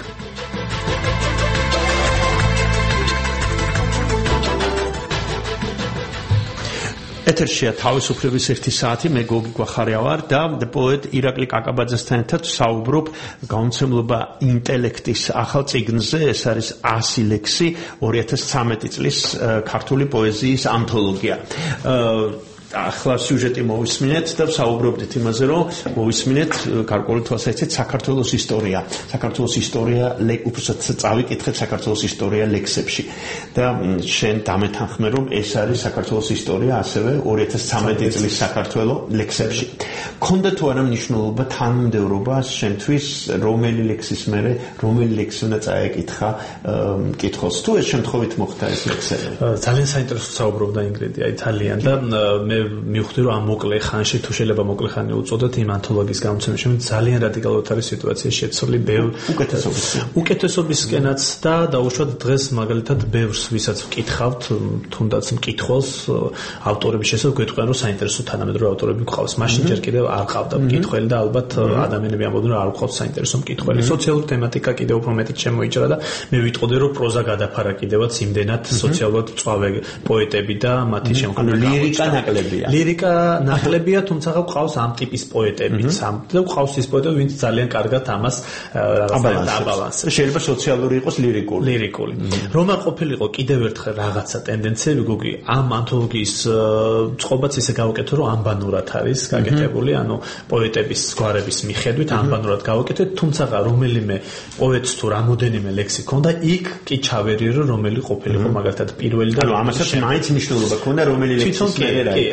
ეთერშია თავისუფლების 1 საათი, მე გოგი გვახარია ვარ და პოეტ ირაკლი კაკაბაძესთან ერთად საუბრობ გამოცემლობა ინტელექტის ახალ წიგნზე. ეს არის 100 ლექსი, 2013 წლის ქართული პოეზიის ანთოლოგია. ახლა სიუჟეტი მოვისმინეთ და საუბრობდით იმაზე, რომ მოვისმინეთ გარკვეული თვალსაზრისით საქართველოს ისტორია. საქართველოს ისტორია, უბრალოდ წავიკითხეთ საქართველოს ისტორია ლექსებში და შენ დამეთანხმე, რომ ეს არის საქართველოს ისტორია ასევე 2013 წლის საქართველოს ლექსებში. ქონდა თუ არა მნიშვნელობა თანმიმდევრობა შენთვის, რომელი ლექსის მერე რომელი ლექსი უნდა წაეკითხა მკითხველს, თუ ეს შემთხვევით მოხდა ეს ლექსები? ძალიან საინტერესო საუბრობდა ინგრიდი, ძალიან და მე მივხვდი, რომ ამ მოკლე ხანში თუ შეიძლება მოკლე ხანი უწოდოთ იმ ანთოლოგიის გამოცემის შემდეგ ძალიან რადიკალურად არის სიტუაცია შეცვლილი ბევრ უკეთესობისკენაც და დაუშვათ დღეს მაგალითად ბევრს ვისაც ვკითხავთ, თუნდაც მკითხველს ავტორების შესახებ გვეტყვიან, რომ საინტერესო თანამედროვე ავტორები გყავს. მაშინ ჯერ კიდევ არ ყავდა მკითხველი და ალბათ ადამიანები ამბობდნენ, რომ არ გყავს საინტერესო მკითხველი. სოციალური თემატიკა კიდევ უფრო მეტი შემოიჭრა და მე ვიტყოდი, რომ პროზა გადაფარა კიდევაც იმდენად სოციალურად მწვავე პოეტები და მათი შემქმნელი ლირიკა ნაკლებია. ლირიკა ნაკლებია, თუმცა ყავს ამ ტიპის პოეტებიც. და ყავს ის პოეტები, ვინც ძალიან კარგად ამას აბალანსებს. შეიძლება სოციალური იყოს ლირიკული. რომ არ ყოფილიყო კიდევ ერთხელ რაღაცა ტენდენციები, გოგი, ამ ანთოლოგიის წყობაც ისე გავაკეთო, რომ ამბანურად არის გაკეთებული, ანუ პოეტების გვარების მიხედვით ამბანურად გავაკეთეთ, თუმცა რომელიმე პოეტს თუ რამოდენიმე ლექსი ქონდა, იქ კი ჩავერიე, რომ რომელი ყოფილიყო მაგალითად პირველი და ანუ ამასაც მაინც მნიშვნელობა ქონდა, რომელი ლექსის მერე რა.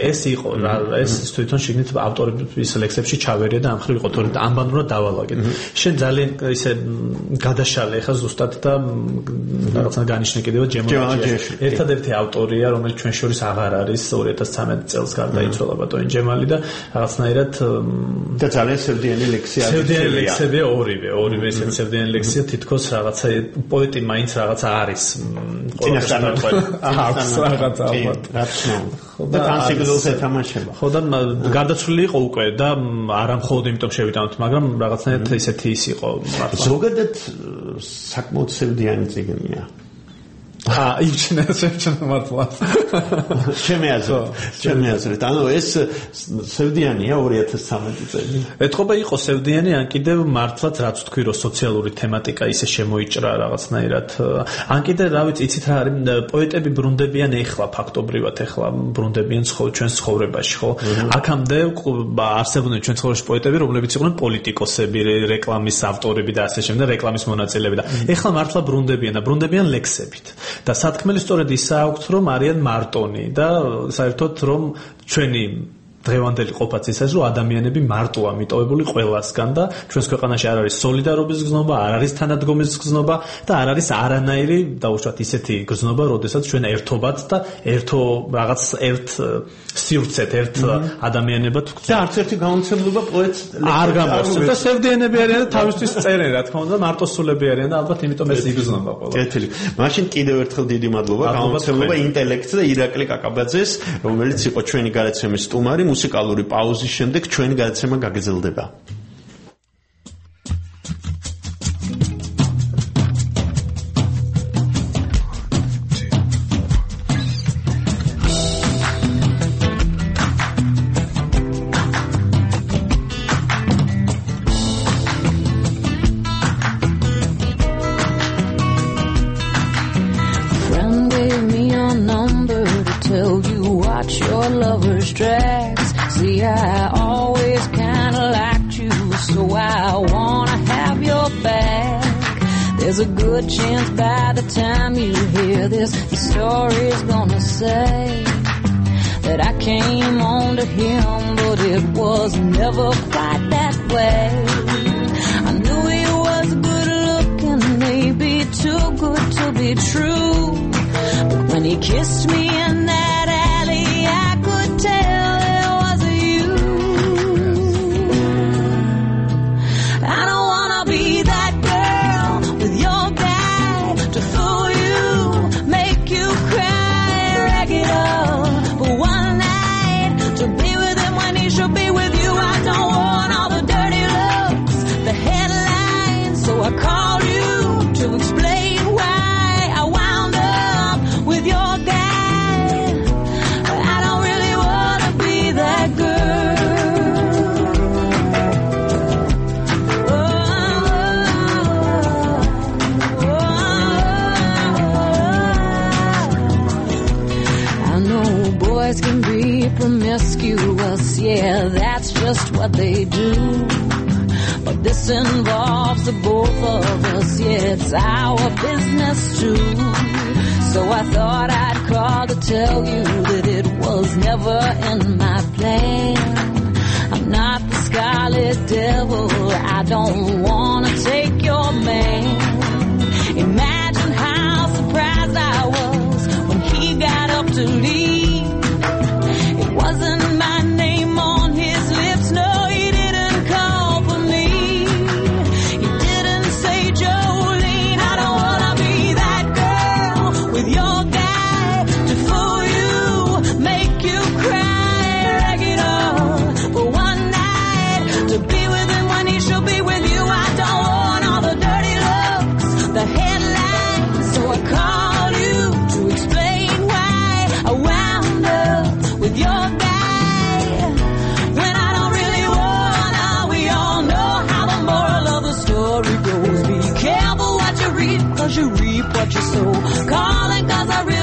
ეს იყო რა ეს თვითონ შიგნით ავტორების ლექსებში ჩავერია და ამ ხრივ იყო თორემ ამბანურად დავალაგეთ. შენ ძალიან ისე გადაშალე ხა ზუსტად და რაღაცა განიშნე კიდევ ჯემალჯიში. ერთადერთი ავტორია, რომელიც ჩვენ შორის აღარ არის 2013 წელს გარდაიცვალა ბატონი ჯემალი და რაღაცნაირად და ძალიან სევდიანი ლექსია. სევდიანი ლექსებია ორივე ესეთი სევდიანი ლექსია თითქოს რაღაცა პოეტი მაინც რაღაცა არის. წინასწარმეტყველი. აქვს რაღაცა ალბათ. და განსიგრძელს ეთამაშება. ხო და გარდაცვლილი იყო უკვე და არა მხოლოდ იმიტომ შევიტანოთ, მაგრამ რაღაცნაირად ისეთი ის იყო მართლა. ზოგადად საკმაოდ სევდიანი წიგნია. იმჩნევს მართლა. ჩემი აზრით. ანუ ეს სევდიანია 2013 წელი. ეთყობა იყო სევდიანი ან კიდევ მართლაც რაც თქვი რომ სოციალური თემატიკა ისე შემოიჭრა რაღაცნაირად. ან კიდევ რა ვიცი, იცით რა არის, პოეტები ბრუნდებიან ეხლა ფაქტობრივად ეხლა ბრუნდებიან ჩვენს ცხოვრებაში, ხო? აქამდე არსებობდნენ ჩვენ ცხოვრებაში პოეტები, რომლებიც იყვნენ პოლიტიკოსები, რეკლამის ავტორები და ასე შემდეგ, რეკლამის მონაწილეები და ეხლა მართლა ბრუნდებიან ლექსებით. და სათქმელი სწორედ ისაა აქვთ, რომ არიან მარტონი და საერთოდ რომ ჩვენი დღევანდელი ყოფაც ის არის, რომ ადამიანები მარტოა მიტოვებული ყველასგან და ჩვენს ქვეყანაში არ არის სოლიდარობის გზნობა, არ არის თანადგომის გზნობა და არ არის არანაირი დაუშვათ ისეთი გზნობა, როდესაც ჩვენ ერთობად და ერთ სივრცეთ, ერთ ადამიანებად და არც ერთი გამოცემლობა პოეტს არ გამოსცემს და სევდიანები არიან და თავისთვის წერენ, რა თქმა უნდა, მარტოსულები არიან და ალბათ იმიტომ ეს იგზნობა ყველა. კეთილი. მაშინ კიდევ ერთხელ დიდი მადლობა გამოცემლობა ინტელექტს და ირაკლი კაკაბაძეს, რომელიც იყო ჩვენი გადაცემის სტუმარი. მუსიკალური პაუზის შემდეგ ჩვენი გადაცემა გაგრძელდება. Friend gave me your number to tell you what your lover's dress. See, I always kinda liked you, so I wanna have your back. There's a good chance by the time you hear this, the story's gonna say that I came on to him, but it was never quite that way. I knew he was good looking, maybe too good to be true, but when he kissed me in that alley, I could tell promiscuous, yeah, that's just what they do. But this involves the both of us, yeah, it's our business too. So I thought I'd call to tell you that it was never in my plan. I'm not the scarlet devil, I don't wanna take your man. Imagine how surprised I was when he got up to leave. Wasn't my name on his lips, no, he didn't call for me. He didn't say, Jolene, I don't wanna be that girl with your guy to fool you, make you cry, rag it on for one night, to be with him when he should be with you. I don't want all the dirty looks, the headlines, so I called you to explain why I wound up with your guy when I don't really wanna. We all know how the moral of the story goes. Be careful what you read, 'cause you reap what you sow. Calling 'cause I really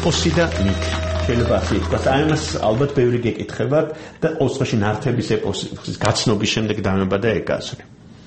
ეპოსი და მითი. შეიძლება ასე ითქვას. აი მას ალბათ ბევრი გეკითხებათ და ყოველთვის ნართების ეპოსის გაცნობის შემდეგ დამებადა ეკასრი.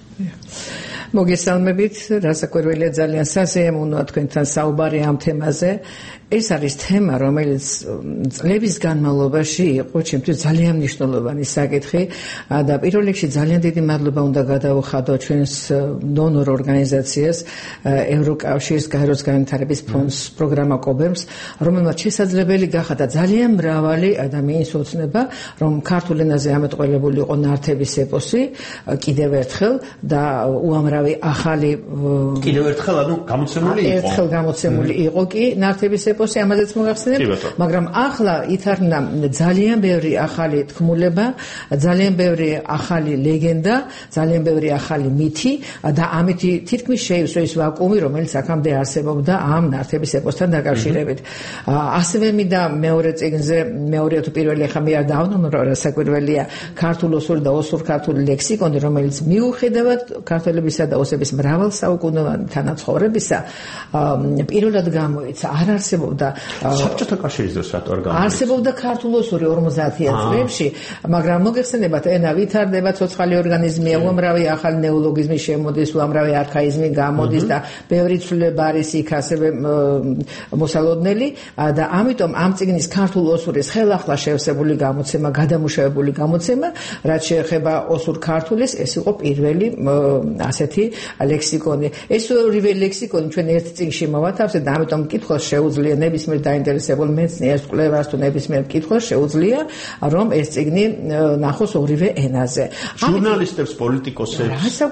მოგესალმებით, რასაკვირველია ძალიან საზეიმონოა თქვენთან საუბარი ამ თემაზე. ეს არის თემა, რომელიც წლების განმავლობაში იყო ჩემთვის ძალიან მნიშვნელოვანი საკითხი და პირველ რიგში ძალიან დიდი მადლობა უნდა გადავუხადო ჩვენს დონორ ორგანიზაციას ევროკავშირის გაეროს განვითარების ფონდს პროგრამა კობერმს, რომელმაც შესაძლებელი გახადა ძალიან მრავალი ადამიანის ოცნება, რომ ქართულ ენაზე ამეტყველებული იყო ნართების ეპოსი კიდევ ერთხელ და უამრავი ახალი კიდევ ერთხელ ანუ გამოცემული იყო. ერთხელ გამოცემული იყო კი ნართების ეპოსი, ამაზეც მოგახსენებთ, მაგრამ ახლა ითარგმნა ძალიან ბევრი ახალი თქმულება, ძალიან ბევრი ახალი ლეგენდა, ძალიან ბევრი ახალი მითი და ამით თითქმის შეივსო ის ვაკუუმი, რომელიც აქამდე არსებობდა ამ ნართების ეპოსთან დაკავშირებით. ასევე მინდა მეორე წიგნზე, მეორე თუ პირველი ახლა მე არ დავდუმრო, რასაკვირველია ქართულ ოსური და ოსურ ქართული ლექსიკონი, რომელიც მიუხედავად ქართველებისა და ოსების მრავალ საუკუნოვანი თანაცხოვრებისა, პირველად გამოიცა, არ არსებობდა საბჭოთა კავშირის დროს რატო არ გამოიცა? არსებობდა ქართულ-ოსური 50-იან წლებში, მაგრამ მოგეხსენებათ, ენა ვითარდება, ცოცხალი ორგანიზმია, უამრავი ახალი ნეოლოგიზმი შემოდის, უამრავი არქაიზმი გამოდის და ბევრი ცვლილება არის იქ ასევე მოსალოდნელი და ამიტომ ამ წიგნის ქართულ-ოსურის ხელახლა შევსებული გამოცემა, გადამუშავებული გამოცემა, რაც შეეხება ოსურ-ქართულის, ეს იყო პირველი ასეთი ლექსიკონი. ეს ორივე ლექსიკონი ჩვენ ერთ წიგნში მოვათავსეთ და ამიტომ მკითხველს შეუძლია ნებისმიერ დაინტერესებულ მეცნიერს, კვლევარს თუ ნებისმიერ მკითხველს შეუძლია რომ ეს წიგნი ნახოს ორივე ენაზე. ჟურნალისტებს, პოლიტიკოსებს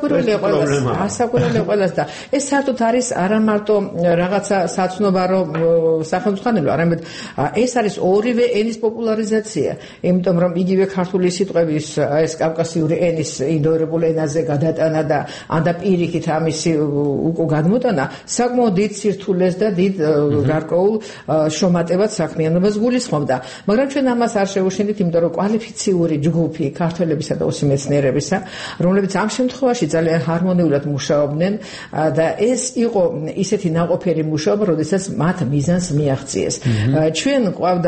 ასაკურებელი ყველას და ეს საერთოდ არის არა მარტო რაღაცა საცნობარო სახელმწიფო, არამედ ეს არის ორივე ენის პოპულარიზაცია, იმიტომ რომ იგივე ქართული სიტყვების ეს კავკასიური ენის ინდოევროპულ ენაზე გადატანა და ანდა პირიქით ამისი უკვე გადმოტანა საკმაოდ დიდ სირთულეს და დიდ გარკვეულ შრომატებად საქმიანობას გულისხმობდა. მაგრამ ჩვენ ამას არ შევუშინდით, იმიტომ რომ კვალიფიციური ჯგუფი ქართველებისა და ოსი მეცნიერებისა, რომლებიც ამ შემთხვევაში ძალიან ჰარმონიულად მუშაობდნენ და ეს იყო ისეთი ნაყოფიერი მუშაობა, როდესაც მათ მიზანს მიაღწიეს. ჩვენ ყავდა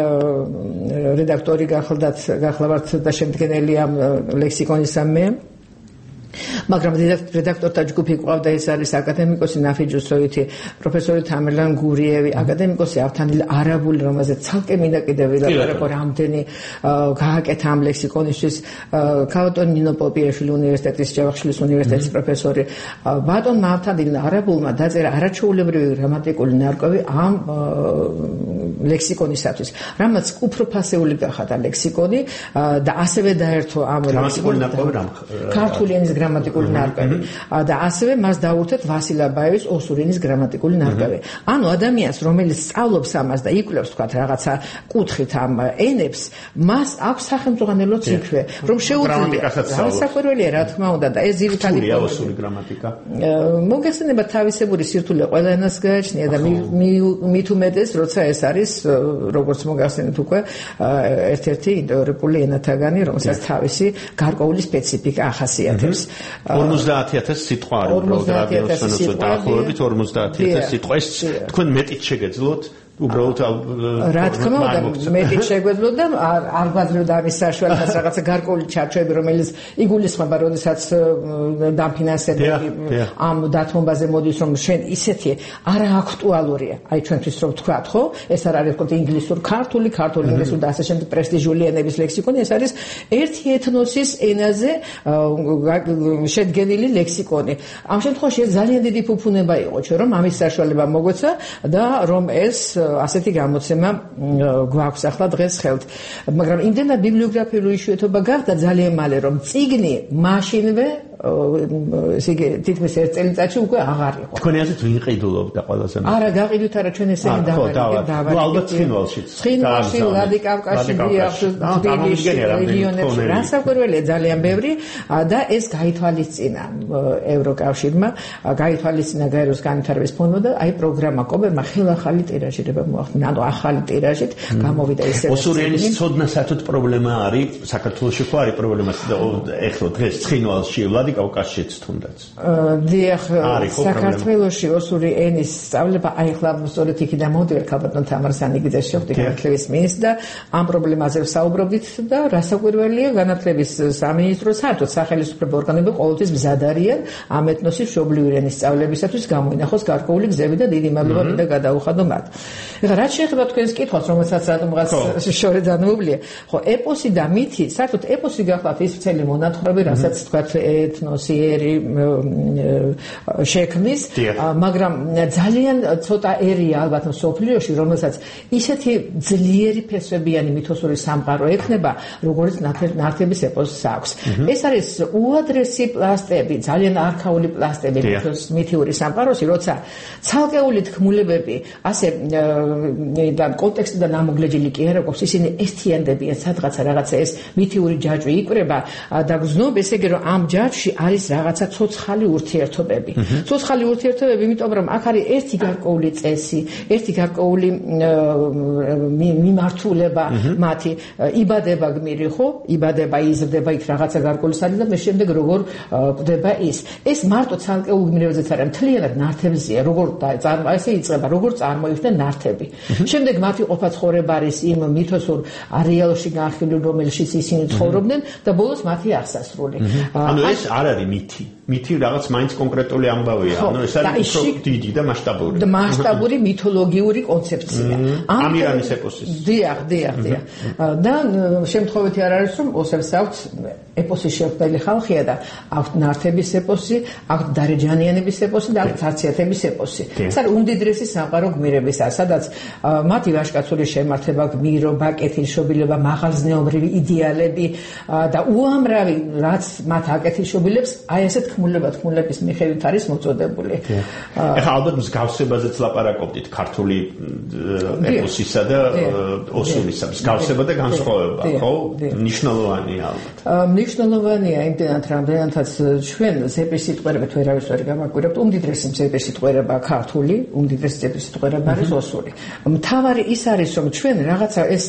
რედაქტორი გახლავართ და შემდგენელი ამ ლექსიკონისა მე, მაგრამ რედაქტორთა ჯგუფი ყავდა, ეს არის აკადემიკოსი ნაფიჯ უსოვითი, პროფესორი თამერლან გურიევი, აკადემიკოსი ავთანილ არაბული, რომელზეც ცალკე მინდა კიდევ ვილაპარაკო რამდენი გააკეთა ამ ლექსიკონისთვის, ქალბატონ ნინო პოპიაშვილი უნივერსიტეტის, ჯავახიშვილის უნივერსიტეტის პროფესორი, ბატონ ავთანილ არაბულმა დაწერა არაჩვეულებრივი გრამატიკული ნარკვევი ამ ლექსიკონისათვის, რამაც უფრო ფასეული გახადა ლექსიკონი და ასევე დაერთო ამ გრამატიკული ნარკვევი ქართული ენის გრამატიკული ნარკვევი და ასევე მას დაურთეთ ვასილ აბაევის ოსური ენის გრამატიკული ნარკვევი. ანუ ადამიანს, რომელიც სწავლობს ამას და იკვლევს თქვათ რაღაცა კუთხით ამ ენებს, მას აქვს სახელმწიფო ციფრე, რომ შეუძლია საკურველია რა თქმა უნდა და ეს ძირითადი ოსური გრამატიკა. მოგეხსენებათ თავისებური სირთულე ყველა ენას გააჩნია და მით უმეტეს, როცა ეს არის, როგორც მოგახსენეთ უკვე, ერთ-ერთი ინდოევროპული ენათაგანი, რომელსაც თავისი გარკვეული სპეციფიკა ახასიათებს. 50000 სიტყვა არის უბრალოდ რადიოსვენոցო დაახლოებით 50000 სიტყვა. ეს თქვენ მეტიც შეგეძლოთ? უბრალოდ რა თქმა უნდა მეტიც შეგვეძლოთ და არ გვაძლევდა ამის საშუალებას რაღაცა გარკვეული ჩარჩოები, რომელიც იგულისხმება, როდესაც დამფინანსებელი ამ დათმობაზე მოდის, რომ შენ ისეთი არააქტუალურია, აი ჩვენთვის რომ ვთქვათ, ხო? ეს არ არის თქო ინგლისურ, ქართული, ინგლისური და ასე შემდეგ პრესტიჟული ენების ლექსიკონი, ეს არის ერთი ეთნოსის ენაზე შედგენილი ლექსიკონი. ამ შემთხვევაში ეს ძალიან დიდი ფუფუნება იყო ჩვენ, რომ ამის საშუალება მოგვეცა და რომ ეს ასეთი გამოცემა გვაქვს ახლა დღეს ხელთ. მაგრამ იმდენად ბიბლიოგრაფიული იშვიათობა გახდა ძალიან მალე, რომ წიგნი მაშინვე ესე იგი თითქმის ერთ წელიწადში უკვე აღარ იყო. თქვენი აზრით ვინ ყიდულობდა ყველაზე მეტად? არა, გაყიდვით არა, ჩვენ ესენი დავარიგეთ. ალბათ ცხინვალშიც. ცხინვალში, ვლადიკავკაზში, რეგიონებში, რასაკვირველია ძალიან ბევრი და ეს გაითვალისწინა ევროკავშირმა, გაითვალისწინა გაეროს განვითარების ფონდმა და აი პროგრამა კობერმა ხელახალი ტირაჟირება მოახდინა. ანუ ახალი ტირაჟით გამოვიდა ისე. ოსური ენის ცოდნა საერთოდ პრობლემა არის საქართველოში, ხო არის პრობლემა ეხლა დღეს ცხინვალში, დასავლეთი კავკასიაშიც თუნდაც. დიახ, საქართველოში ოსური ენის სწავლება აი ხლა სწორედ იქიდან მოვიდივარ ქალბატონ თამარ სანიგიძეს შეხვდი განათლების მინისტრს და ამ პრობლემაზე ვსაუბრობდით და რასაკვირველია განათლების სამინისტრო საერთოდ სახელმწიფო ორგანოები ყოველთვის მზად არიან ამ ეთნოსის მშობლიური ენის სწავლებისათვის გამოინახოს გარკვეული გზები და დიდი მადლობა მინდა გადაუხადო მათ. ეხლა რაც შეეხება თქვენს კითხვას, რომელსაც რადგანაც შორე დანოვლია, ხო ეპოსი და მითი, საერთოდ ეპოსი გახლავთ ის მთელი მონათხრობი, რასაც თქვათ ეთნოსიერი შექმნის, მაგრამ ძალიან ცოტა ერია ალბათ მსოფლიოში, რომელსაც ისეთი ძლიერი ფესვებიანი მითოსური სამყარო ექნება, როგორც ნართების ეპოსს აქვს. ეს არის უადრესი პლასტები, ძალიან არქაული პლასტები მითიური სამყაროში, როცა ცალკეული თქმულებები ასე და კონტექსტიდან ამოგლეჯილი კი არ აქვს, ისინი ერთიანდებიან სადღაცა რაღაცა ეს მითიური ჯაჭვი იკვრება და გზნობ, ესე იგი რომ ამ ჯაჭვში არის რაღაცა ცოცხალი ურთიერთობები. ცოცხალი ურთიერთობები, იმიტომ რომ აქ არის ერთი გარკვეული წესი, ერთი გარკვეული მიმართულება მათი, იბადება გმირი, ხო? იბადება, იზრდება იქ რაღაცა გარკვეული სარდლი და მე შემდეგ როგორ კვდება ის. ეს მარტო ცალკეულ გმირებზეც არა, მთლიანად ნართებზეა, როგორ ესე იწყება, როგორ წარმოიხდნენ ნართები. შემდეგ მათი ყოფა ცხოვრება არის იმ მითოსურ არეალში განხილულ, რომელშიც ისინი ცხოვრობდნენ და ბოლოს მათი აღსასრული. ანუ ეს არ არის მითი. მითი რაღაც მაინც კონკრეტული ამბავია, ანუ ეს არის უფრო დიდი და მასშტაბური. მასშტაბური მითოლოგიური კონცეფცია. ამირანის ეპოსის. დიახ. და შემთხვევითი არ არის რომ ოსებს აქვს ეპოსის შექმნელი ხალხია და აქვს ნართების ეპოსი, აქვს დარეჯანიანების ეპოსი და აქვს არციათების ეპოსი. ეს არის უმდიდრესი სამყარო გმირებისა, სადაც მათი ვაჟკაცური შემართება, გმირობა, კეთილშობილება, მაღალზნეობრივი იდეალები და უამრავი რაც მათ აკეთილშობილებს, აი ესეთ თქმულების მიხედვით არის მოწოდებული. ეხლა ალბათ მსგავსებაზეც ლაპარაკობდით ქართული ეპოსისა და ოსურისა, მსგავსება და განსხვავება, ხო? ნიშნულოვანია ალბათ. ნიშნულოვანია იმდენად, რამდენადაც ჩვენ ზეპის სიტყვერებით ვერავის ვერ გამაკვირებთ, უმდიდრესი ზეპის სიტყვერება ქართული, უმდიდრესი ზეპის სიტყვერება არის ოსური. მთავარი ის არის, რომ ჩვენ რაღაცა ეს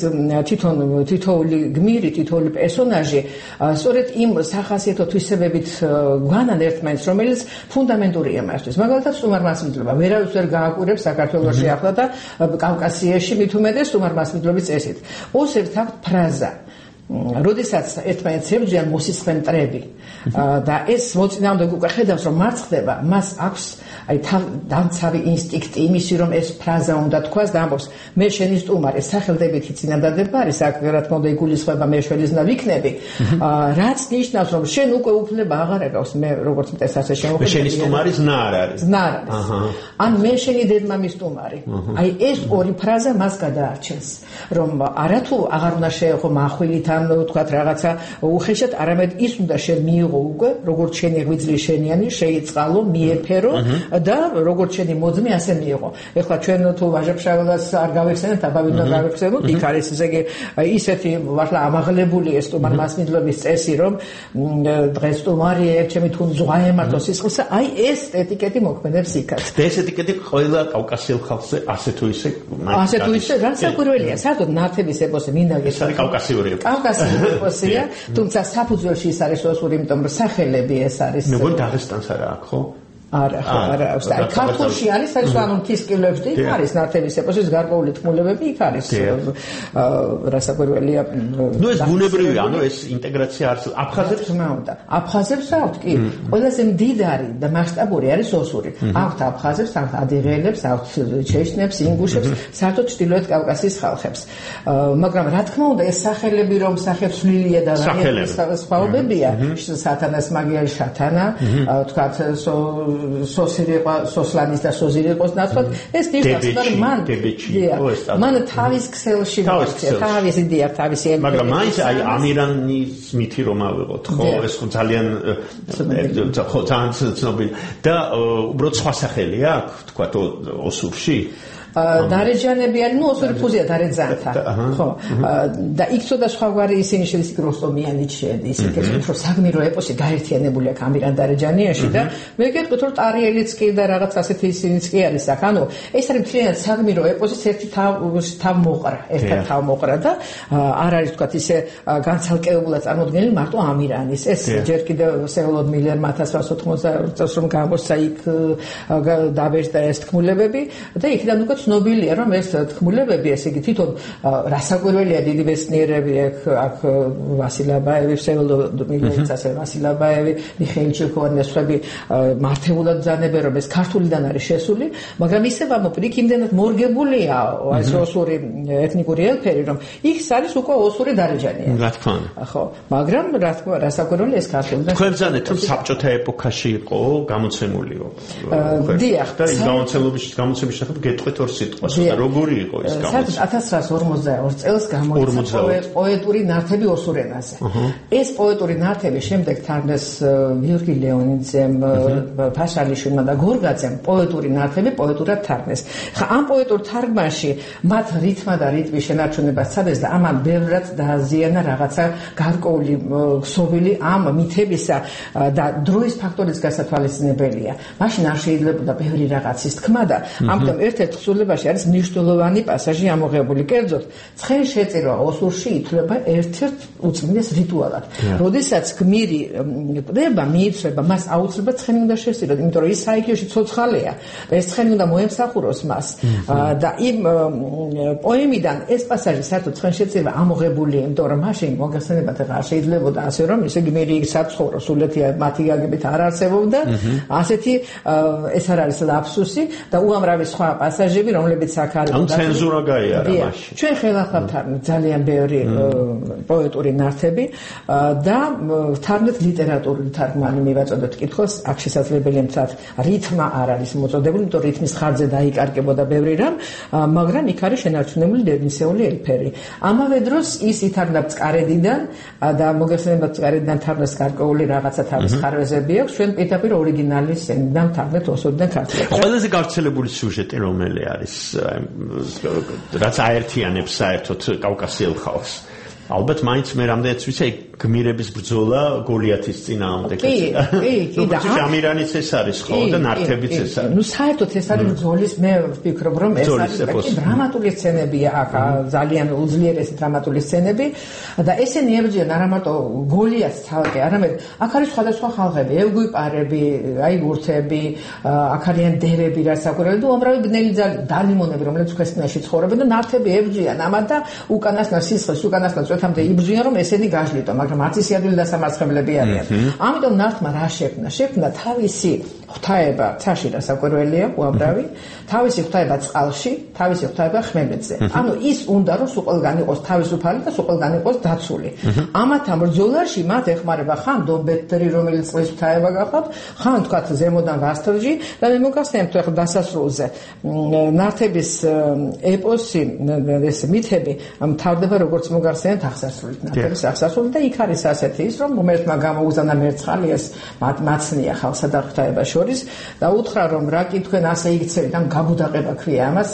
თითოეული გმირი, თითოეული პერსონაჟი სწორედ იმ სახასიათო თვისებებით გვანან ერთმანეთს, რომელიც ფუნდამენტურია მათთვის. მაგალითად, სტუმარ მასმედლობა ვერავის ვერ გააკვირებს საქართველოში ახლა და კავკასიაში მით უმეტეს სტუმარ მასმედლობის წესით. ოსებს აქვს ფრაზა. როდესაც ერთმანეთს ებრძვიან მოსისხენ მტრები და ეს მოწინააღმდეგე უკვე ხედავს რომ მარცხ ხდება, მას აქვს აი დამცავი ინსტინქტი იმისი რომ ეს ფრაზა უნდა თქვას და ამბობს მე შენი სტუმარი, სახელდებითი წინადადება არის, აქ რა თქმა უნდა იგულისხმება მე შველიზნა ვიქნები, რაც ნიშნავს რომ შენ უკვე უფლება აღარ აქვს, მე როგორც მტეს ასე შემოხედები. შენი სტუმარი ზნა არ არის. ან მე შენი დედმამის სტუმარი. აი ეს ორი ფრაზა მას გადაარჩენს, რომ არათუ აღარ უნდა შეეხო מחვილით თქვათ რაღაცა უხეშად, არამედ ის უნდა შენ მიიღო უკვე, როგორც შენი ღვიძლი შენიანი, შეიწყალო, მიეფერო და როგორც შენი მოძმე ასე მიიღო. ეხლა ჩვენ თუ ვაჟებშაველას არ გავიხსენებთ, აბავი უნდა გავიხსენოთ, იქ არის ესე იგი ისეთი ვარლა ამაღლებული ეს სტუმარ მასმედლობის წესი, რომ დღეს სტუმარი ჩემი თუ ზღვა ემართო სისხლსა, აი ეს ეტიკეტი მოქმედებს იქაც. და ეს ეტიკეტი ყველა კავკასიელ ხალხზე ასე თუ ისე რასაკვირველია, საერთოდ ნართების ეპოსი მინდა ეს არის კავკასიური ეპოსია, თუმცა საფუძველში ის არის ოსური, იმიტომ რომ სახელები ეს არის. მეგონი დაღესტანს არა აქვს, ხო? არა. ქართულში არის ანუ თისკილებში იქ არის ნართების ეპოსის გარკვეული თქმულებები იქ არის. რასაკვირველია. ნუ ეს ბუნებრივია, ანუ ეს ინტეგრაცია არის აფხაზებს უნდა. აფხაზებს აქვს კი. ყველაზე მდიდარი და მასშტაბური არის ოსური. აქვს აფხაზებს, აქვს ადიღეელებს, აქვს ჩეჩნებს, ინგუშებს, საერთოდ ჩრდილოეთ კავკასიის ხალხებს. მაგრამ რა თქმა უნდა ეს სახელები რომ სახეცვლილია და სხვაობებია, სათანას მაგიარი შათანა, თქვათ სოსლანის და სოზირი იყოს ნაცვლად, ეს ნიშნავს, რომ მან თავის ქსელში თავის იდეა, თავის ელემენტი. მაგრამ მაინც აი ამირანის მითი რომ ავიღოთ, ხო, ეს ძალიან ცნობილი და უბრალოდ სხვა სახელი აქვს, თქვა ოსურში. დარეჯანებიანი, ну, ოსური ფუზია დარეძანთა. ხო. და იქ ცოტა სხვაგვარი ისინი შედის როსტომიანი შედის, იქ უფრო საგმირო ეპოსი გაერთიანებული აქვს ამირან დარეჯანიანში და მე გეტყვით რომ ტარიელიც კი და რაღაც ასეთი ისინიც კი არის აქ. ანუ ეს არის მთლიანად საგმირო ეპოსის ერთი თავ მოყრა, ერთად თავ მოყრა და არ არის თქვა ისე განცალკევებულად წარმოდგენილი მარტო ამირანის. ეს ჯერ კიდევ სეულოდ მილერმა 1880 წელს რომ გამოსცა იქ დაბეჭდა ეს თქმულებები და იქიდან უკვე ცნობილია რომ ეს თქმულებები ესე იგი თვითონ რასაკვირველია დიდი მეცნიერები აქ ვასილ აბაევი, სეულოდ მილერიც ასე ვასილ აბაევი, მიხეილ ჩიქოვანი ესები მართებულად ბრძანებენ რომ ეს ქართულიდან არის შესული, მაგრამ ისევ ამოფრ იქ იმდენად მორგებულია ეს ოსური ეთნიკური ელფერი რომ იქ არის უკვე ოსური დარეჯანია. რა თქმა უნდა. ხო, მაგრამ რასაკვირველია ეს ქართულიდან. თქვენ ბრძანეთ რომ საბჭოთა ეპოქაში იყო გამოცემულიო. დიახ, და ის გამოცემის შესახებ გეტყვით ორ სიტყვას და როგორი იყო ეს გამოცემა? 1942 წელს გამოიცა პოეტური ნართები ოსურ ენაზე. ეს პოეტური ნართები შემდეგ თარგმნეს გიორგი ლეონიძემ, ფაშალიშვილმა და გორგაძემ პოეტური ნართები პოეტურად თარგმნეს. ხა ამ პოეტურ თარგმანში მათ რითმა და რიტმის შენარჩუნება სცადეს და ამან ბევრად დააზიანა რაღაცა გარკვეული ქსოვილი ამ მითებისა და დროის ფაქტორის გასათვალისწინებელია. მაშინ არ შეიძლებოდა ბევრი რაღაცის თქმა და ამიტომ ერთ-ერთ თხზულებაში არის მნიშვნელოვანი პასაჟი ამოღებული. კერძოდ, ცხენ შეწირვა ოსურში ითვლება ერთ-ერთ უწმინდეს რიტუალად. როდესაც გმირი კვდება, მიიწვება, მას აუცილებლად ცხენი უნდა შესწიროს, იმიტომ რომ ის საიქიოში ცოცხალია და ეს ცხენი უნდა მოემსახუროს მას. და იმ პოემიდან ეს პასაჟი საერთოდ ცხენ შეწირვა ამოღებულია, იმიტომ რომ მაშინ მოგახსენებათ რა შეიძლებოდა ასე რომ ისე გმირი საცხოვროს სულეთია მათი გაგებით არ არსებობდა. ასეთი ეს არ არის ლაფსუსი და უამრავი სხვა პასაჟები, რომლებიც აქ არის. ანუ ცენზურა გაიარა მაშინ. ჩვენ ხელახავთ ძალიან ბევრი პოეტური ნართები და თარგმნით ლიტერატურული თარგმანი მივაწოდოთ კითხოს, აქ შესაძლებელია მთლად რითმა არ არის მოწოდებული, იმიტომ რითმის ხარჯზე დაიკარგებოდა ბევრი რამ, მაგრამ იქ არის შენარჩუნებული დედნისეული ელფერი. ამავე დროს ის ითარგმნა წყარედიდან და მოგეხსენებათ წყარედიდან თარგმნას გარკვეული რაღაცა თავის ხარვეზები აქვს, ჩვენ პირდაპირ ორიგინალის ენიდან თარგმნით ოსურიდან ქართულად. ყველაზე გავრცელებული სიუჟეტი რომელი არის, რაც აერთიანებს საერთოდ კავკასიელ ხალხს? ალბათ მაინც მე რამდენიც ვიცი, გმირების ბრძოლა გოლიათის წინააღმდეგ. კი, და ამირანიც ეს არის ხო და ნართებიც ეს არის. ნუ საერთოდ ეს არის ბრძოლის, მე ვფიქრობ რომ ეს არის დრამატული სცენებია აქ, ძალიან უძლიერესი დრამატული სცენები და ესენი ებრძვიან არა მარტო გოლიათს თალკე, არამედ აქ არის სხვადასხვა ხალხები, ეგვიპარები, აი გურთები, აქ არიან დევები, რასაკვირველი და უამრავი ბნელი დალიმონები, რომლებიც ქვეყანაში ცხოვრობენ და ნართები ებრძვიან ამათ და უკანასკნელ სისხლის, უკანასკნელ წვეთამდე იბრძვიან რომ ესენი გაჟლიტო, მაგრამ არც ისე ადვილი დასამარცხებლები არიან. ამიტომ ნართმა რა შექმნა? შექმნა თავისი ღვთაება ცაში რასაკვირველია, უამრავი, თავისი ღვთაება წყალში, თავისი ღვთაება ხმელეთზე. ანუ ის უნდა რომ სუყელგან იყოს თავისუფალი და სუყელგან იყოს დაცული. ამათ ამ ბრძოლაში მათ ეხმარება ხან დომბეთერი, რომელიც წყლის ღვთაება გახავთ, ხან თქვათ ზემოდან ვასტელჯი და მე მოგახსენებთ ახლა დასასრულზე. ნართების ეპოსი, ეს მითები მთავრდება როგორც მოგახსენებთ აღსასრულით, ნართების აღსასრულით და იქ არის ასეთი ის რომ მომერთმა გამოუგზავნა მერცხალი ეს მაცნია ხალხსა და ღვთაებას შორის და უთხრა რომ რა კი თქვენ ასე იქცევით, ამ გაბუდაყება ქვია ამას,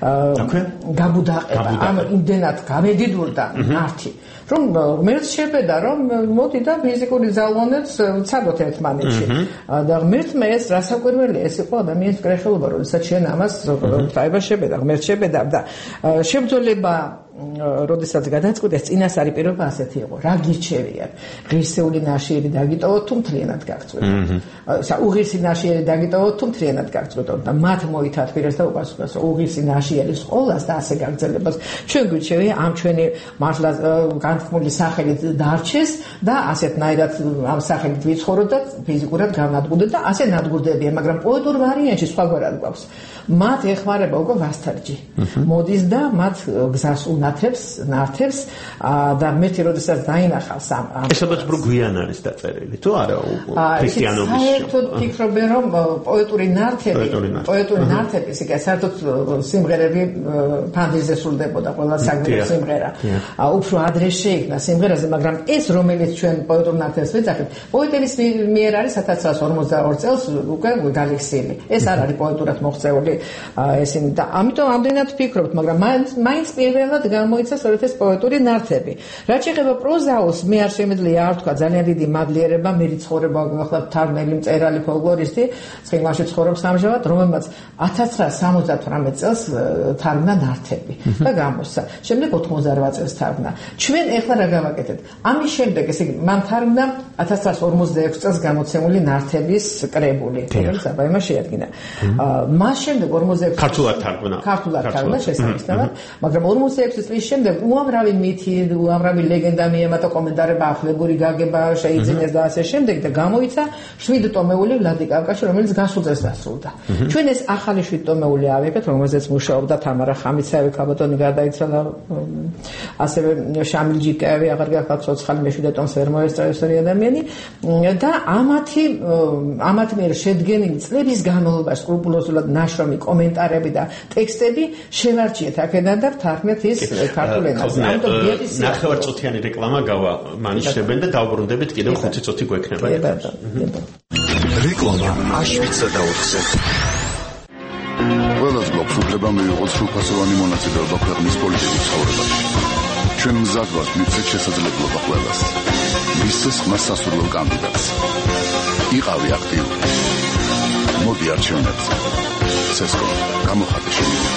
გაბუდაყება, ამ იმდენად გამედიდურდა ნართი რომ ღმერთს შებედა რომ მოდი და ფიზიკური ძალოვნებს ვცადოთ ერთმანეთში და ღმერთმა ეს რასაკვირველია, ეს იყო ადამიანის მკრეხელობა, როდესაც შენ ამას ღვთაებას შებედა, ღმერთს შებედა და შებრძოლება როდესაც გადაწყვიტეს, წინასწარი პირობა ასეთი იყო, რა გირჩევიან, ღირსეული ნაშიერი დაგიტოვოთ თუ მთლიანად გაგწყვეტოთ. უღირსი ნაშიერი დაგიტოვოთ თუ მთლიანად გაგწყვეტოთ და მათ მოითათბირეს და უპასუხეს, რომ უღირსი ნაშიერის ყოლას და ასე გაგრძელებას ჩვენ გვირჩევია ამ ჩვენი მართლა განთქმული სახელით დარჩეს და ასეთნაირად ამ სახელით ვიცხოვროთ და ფიზიკურად გავნადგურდეთ და ასე ნადგურდებიან, მაგრამ პოეტურ ვარიანტში სხვაგვარად გვაქვს. მათ ეხმარება უკვე ვასტარჯი. მოდის და მათ გზას უნათებს, ნართებს და მეთი როდესაც დაინახავს ამ ეს ალბათ გვიან არის დაწერილი, თუ არა ქრისტიანობის. საერთოდ ფიქრობენ რომ პოეტური ნართები, ისე საერთოდ სიმღერები ფანტაზიაზე სრულდებოდა, ყველა საგმირო სიმღერა. უფრო ადრე შეიქმნა სიმღერაზე, მაგრამ ეს რომელიც ჩვენ პოეტურ ნათელს ვეძახით, პოეტების მიერ არის 1942 წელს უკვე გალექსილი. ეს არ არის პოეტურად მოღწეული ესენი და ამიტომ ამდენად ვფიქრობთ, მაგრამ მაინც პირველად გამოიცა სწორედ ეს პოეტური ნართები. რაც შეეხება პროზაულს, მე არ შემიძლია არ ვთქვა ძალიან დიდი მადლიერება, მე რიცხოვრება გახლავთ თარგმნელი მწერალი ფოლკლორისტი, ცხინვალში ცხოვრობს ამჟამად, რომელმაც 1978 წელს თარგმნა ნართები და გამოსცა. შემდეგ 88 წელს თარგმნა. ჩვენ ეხლა რა გავაკეთეთ? ამის შემდეგ, ესე იგი, მან თარგმნა 1946 წელს გამოცემული ნართების კრებული, რომელიც აბა შეადგინა. მას შემდეგ 46 ქართულად თარგმნა. ქართულად თარგმნა შესაძლოა, მაგრამ 46 წლის შემდეგ უამრავი მითი, უამრავი ლეგენდა მიემატა, კომენტარება, ახლებური გაგება შეიძინეს და ასე შემდეგ და გამოიცა 7 ტომეული ვლადი კავკასი, რომელიც გასულ წელს დასრულდა. ჩვენ ეს ახალი 7 ტომეული ავიღეთ, რომელზეც მუშაობდა თამარა ხამიცაევი, ქაბატონი გარდაიცვალა, ასევე შამილ ჯიკაევი, აღარ გახდა ცოცხალი, მე-7 ტომს ვერ მოესწრებს ადამიანი და ამათ მიერ შედგენილი წლების განმავლობაში სკრუპულოზულად ნაშრომი კომენტარები და ტექსტები შევარჩიეთ აქედან და ვთარგმნეთ ის ქართულ ენაზე. ნახევარწუთიანი რეკლამა გავა მანიშნებენ და დავბრუნდებით კიდევ 5 წუთი გვექნება. რეკლამა აშვიცა და 4-ზე. ყველას გვაქვს უფლება მიიღოს სრულფასოვანი მონაწილეობა ქვეყნის პოლიტიკურ ცხოვრებაში. ჩვენ მზად ვართ მივცეთ შესაძლებლობა ყველას. მისცეს ხმას სასურველ კანდიდატს. იყავი აქტიური. მოდი არჩევნებზე. ცესკო, გამოხატე შემიძლია.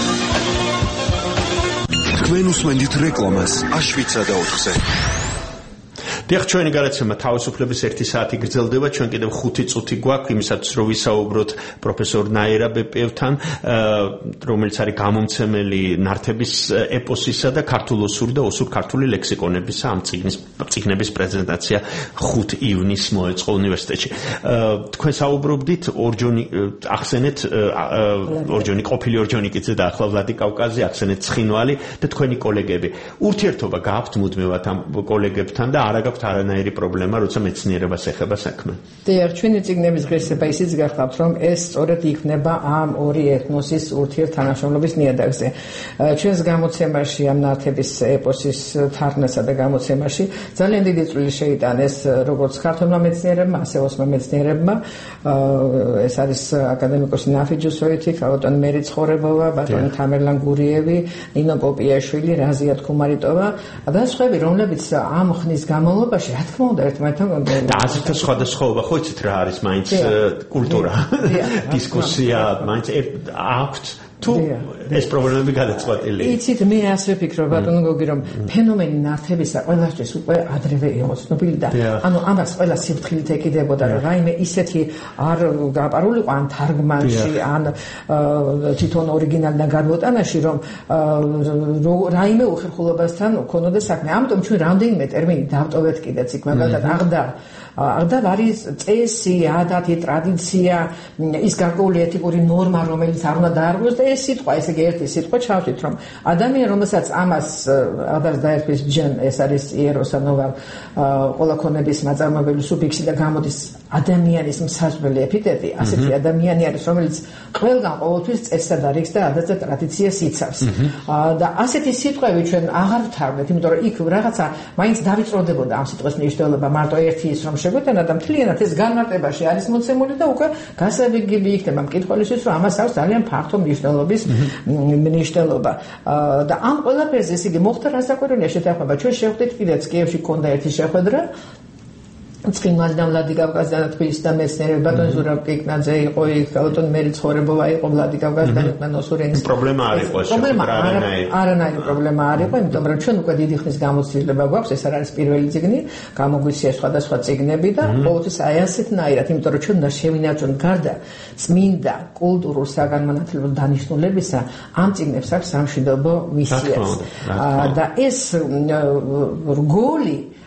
თქვენ უსმენთ რეკლამას აშვიცა და 4-ზე. დიახ, ჩვენი გადაცემა თავისუფლების 1 საათი გრძელდება, ჩვენ კიდევ 5 წუთი გვაქვს იმისათვის, რომ ვისაუბროთ პროფესორ ნაირა ბეპიევთან, რომელიც არის გამომცემელი ნართების ეპოსისა და ქართულ-ოსური და ოსურ-ქართული ლექსიკონებისა ამ წიგნების პრეზენტაცია 5 ივნისს მოეწყო უნივერსიტეტში. თქვენ საუბრობდით ახსენეთ ყოფილი ორჯონიკიძე და ახლა ვლადი კავკაზი, ახსენეთ ცხინვალი და თქვენი კოლეგები. ურთიერთობა გააქვთ მუდმივად ამ კოლეგებთან და არა არანაირი პრობლემა, როცა მეცნიერებას ეხება საქმე. დიახ, ჩვენი წიგნების ღირსება ისიც გახლავთ, რომ ეს სწორედ იქნება ამ ორი ეთნოსის ურთიერთთანამშრომლობის ნიადაგზე. ჩვენს გამოცემაში, ამ ნართების ეპოსის თარგმნასა და გამოცემაში ძალიან დიდი წვლილი შეიტანეს როგორც ქართველმა მეცნიერებმა, ასევე ოსმა მეცნიერებმა. ეს არის აკადემიკოსი ნაფი ჯუსოვითი, ქალბატონი მერი ცხოვრებოვა, ბატონი თამერლან გურიევი, ნინო პოპიაშვილი, რაზია თქუმარიტოვა და სხვები, რომლებიც ამ ხნის განმავლობაში რა თქმა უნდა ერთმანეთთან და აზრთა სხვადასხვაობა ხო იცით რა არის მაინც კულტურა დისკუსია მაინც აქვთ თუ ეს პრობლემები გადაწყვეტილი. იცით, მე ასე ვფიქრობ, ბატონო გოგი, რომ ფენომენი ნართებისა ყველასთვის უკვე ადრევე იყო ცნობილი და ანუ ამას ყველა სიფრთხილით ეკიდებოდა, რომ რაიმე ისეთი არ გაპარულიყო ან თარგმანში, ან თვითონ ორიგინალიდან გადმოტანაში, რომ რაიმე უხერხულობასთან ქონოდა საქმე. ამიტომ ჩვენ რამდენიმე ტერმინი დავტოვეთ კიდეც იქ, მაგალითად აღდა არის წესი, ადათი, ტრადიცია, ის გარკვეული ეთიკური ნორმა, რომელიც არ უნდა დაარღვიოს და ეს სიტყვა, ესე იგი ერთი სიტყვა ჩავთვით, რომ ადამიანი, რომელსაც ამას ადას დაერქვის ჯენ, ეს არის იეროსანოვა ყველა ქონების მაწარმოებელი სუფიქსი და გამოდის ადამიანის მსაზღვრელი ეპიტეტი, ასეთი ადამიანი არის, რომელიც ყველგან ყოველთვის წესსა და რიგს და ადათს და ტრადიციას იცავს. და ასეთი სიტყვები ჩვენ აღარ ვთარგმნით, იმიტომ რომ იქ რაღაცა მაინც დავიწროდებოდა ამ სიტყვის მნიშვნელობა, მარტო ერთი ის რომ შეგვეცადა და მთლიანად ეს განმარტებაში არის მოცემული და უკვე გასაგები იქნება მკითხველისთვის, რომ ამას აქვს ძალიან ფართო მნიშვნელობის მნიშვნელობა. და ამ ყველაფერზე ესე იგი მოხდა რასაკვირველია შეთანხმება. ჩვენ შევხვდით კიდეც კიევში ქონდა ერთი შეხვედრა ცხინვალიდან ვლადი კავკასიდან თბილისიდან მეცნიერები, ბატონი ზურაბ კიკნაძე იყო იქ, ბატონი მერი ცხოვრებოვა იყო ვლადი კავკასიდან, ოსურენის პრობლემა არ იყო ეს არანაირი პრობლემა არ იყო, იმიტომ რომ ჩვენ უკვე დიდი ხნის გამოცდილება გვაქვს, ეს არ არის პირველი წიგნი, გამოგვიცია სხვადასხვა წიგნები და ყოველთვის აი ასეთნაირად, იმიტომ რომ ჩვენ უნდა შევინარჩუნოთ გარდა წმინდა კულტურულ საგანმანათლებლო დანიშნულებისა, ამ წიგნებს აქვს სამშვიდობო მისიაც. და ეს რგოლი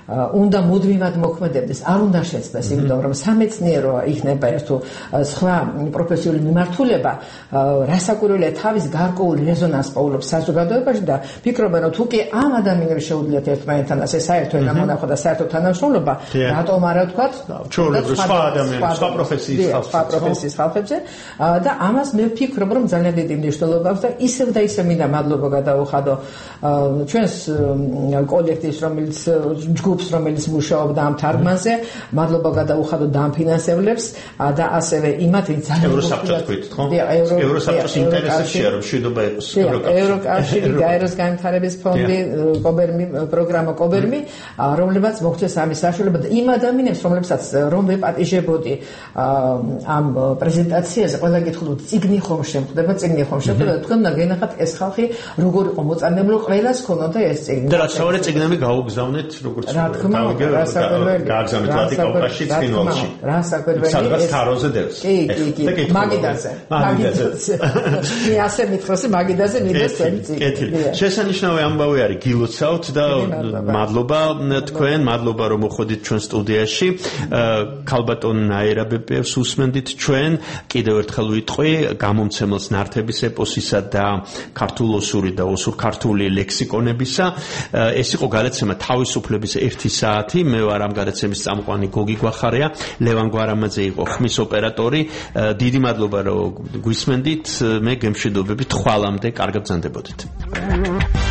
უნდა მუდმივად მოქმედებდეს, არ უნდა შეცდეს, იმიტომ რომ სამეცნიერო იქნება ერთ თუ სხვა პროფესიული მიმართულება, რასაკვირველია თავის გარკვეულ რეზონანსს პოულობს საზოგადოებაში და ფიქრობენ, რომ თუ კი ამ ადამიანებს შეუძლიათ ერთმანეთთან ასე საერთო ენა მონახვა და საერთო თანამშრომლობა, რატომ არა ვთქვათ, სხვა ადამიანებს, სხვა პროფესიის ხალხებზე და ამას მე ვფიქრობ, რომ ძალიან დიდი მნიშვნელობა აქვს და ისევ და ისევ მინდა მადლობა გადაუხადო ჩვენს კოლექტივს, რომელიც ჯგუფს, რომელიც მუშაობდა ამ თარგმანზე, მადლობა გადაუხადო დამფინანსებლებს და ასევე იმათ, ვინც ძალიან ევროსაბჭოს თქვით, ხო? ევროსაბჭოს ინტერესებია, რომ მშვიდობა იყოს ევროკავშირი, გაეროს განვითარების ფონდი, კობერმი, პროგრამა კობერმი, რომლებაც მოგვწეს ამის საშუალება და იმ ადამიანებს, რომლებსაც რომ ვეპატიჟებოდი ამ პრეზენტაციაზე, ყველა კითხულობთ, წიგნი ხომ შემხდება, და თქვენ უნდა გენახათ ეს ხალხი როგორ იყო მოწანებლო, ყველას ქონოდა ეს წიგნი. და რაც საერთოდ წიგნები გაუგზავნეთ, როგორც გააგზავნეთ ლათი კავკასიაში, ცხინვალში. სადღაც თაროზე დევს. კი, მაგიდაზე. მე ასე მითხროს, მაგიდაზე მინდა თქვენი წიგნი. შესანიშნავი ამბავი არის, გილოცავთ და მადლობა თქვენ, მადლობა რომ მოხვედით ჩვენ სტუდიაში. ქალბატონ ნაირა ბეპიევს უსმენდით ჩვენ, კიდევ ერთხელ ვიტყვი გამომცემელს ნართების ეპოსისა და ქართულ-ოსური და ოსურ-ქართული ლექსიკონებისა. ეს იყო გადაცემა თავისუფლების 1 საათი. მე ვარ ამ გადაცემის წამყვანი გოგი გვახარია, ლევან გვარამაძე იყო ხმის ოპერატორი. დიდი მადლობა რომ გვისმენდით. მე გემშვიდობებით ხვალამდე, კარგად ბრძანდებოდეთ.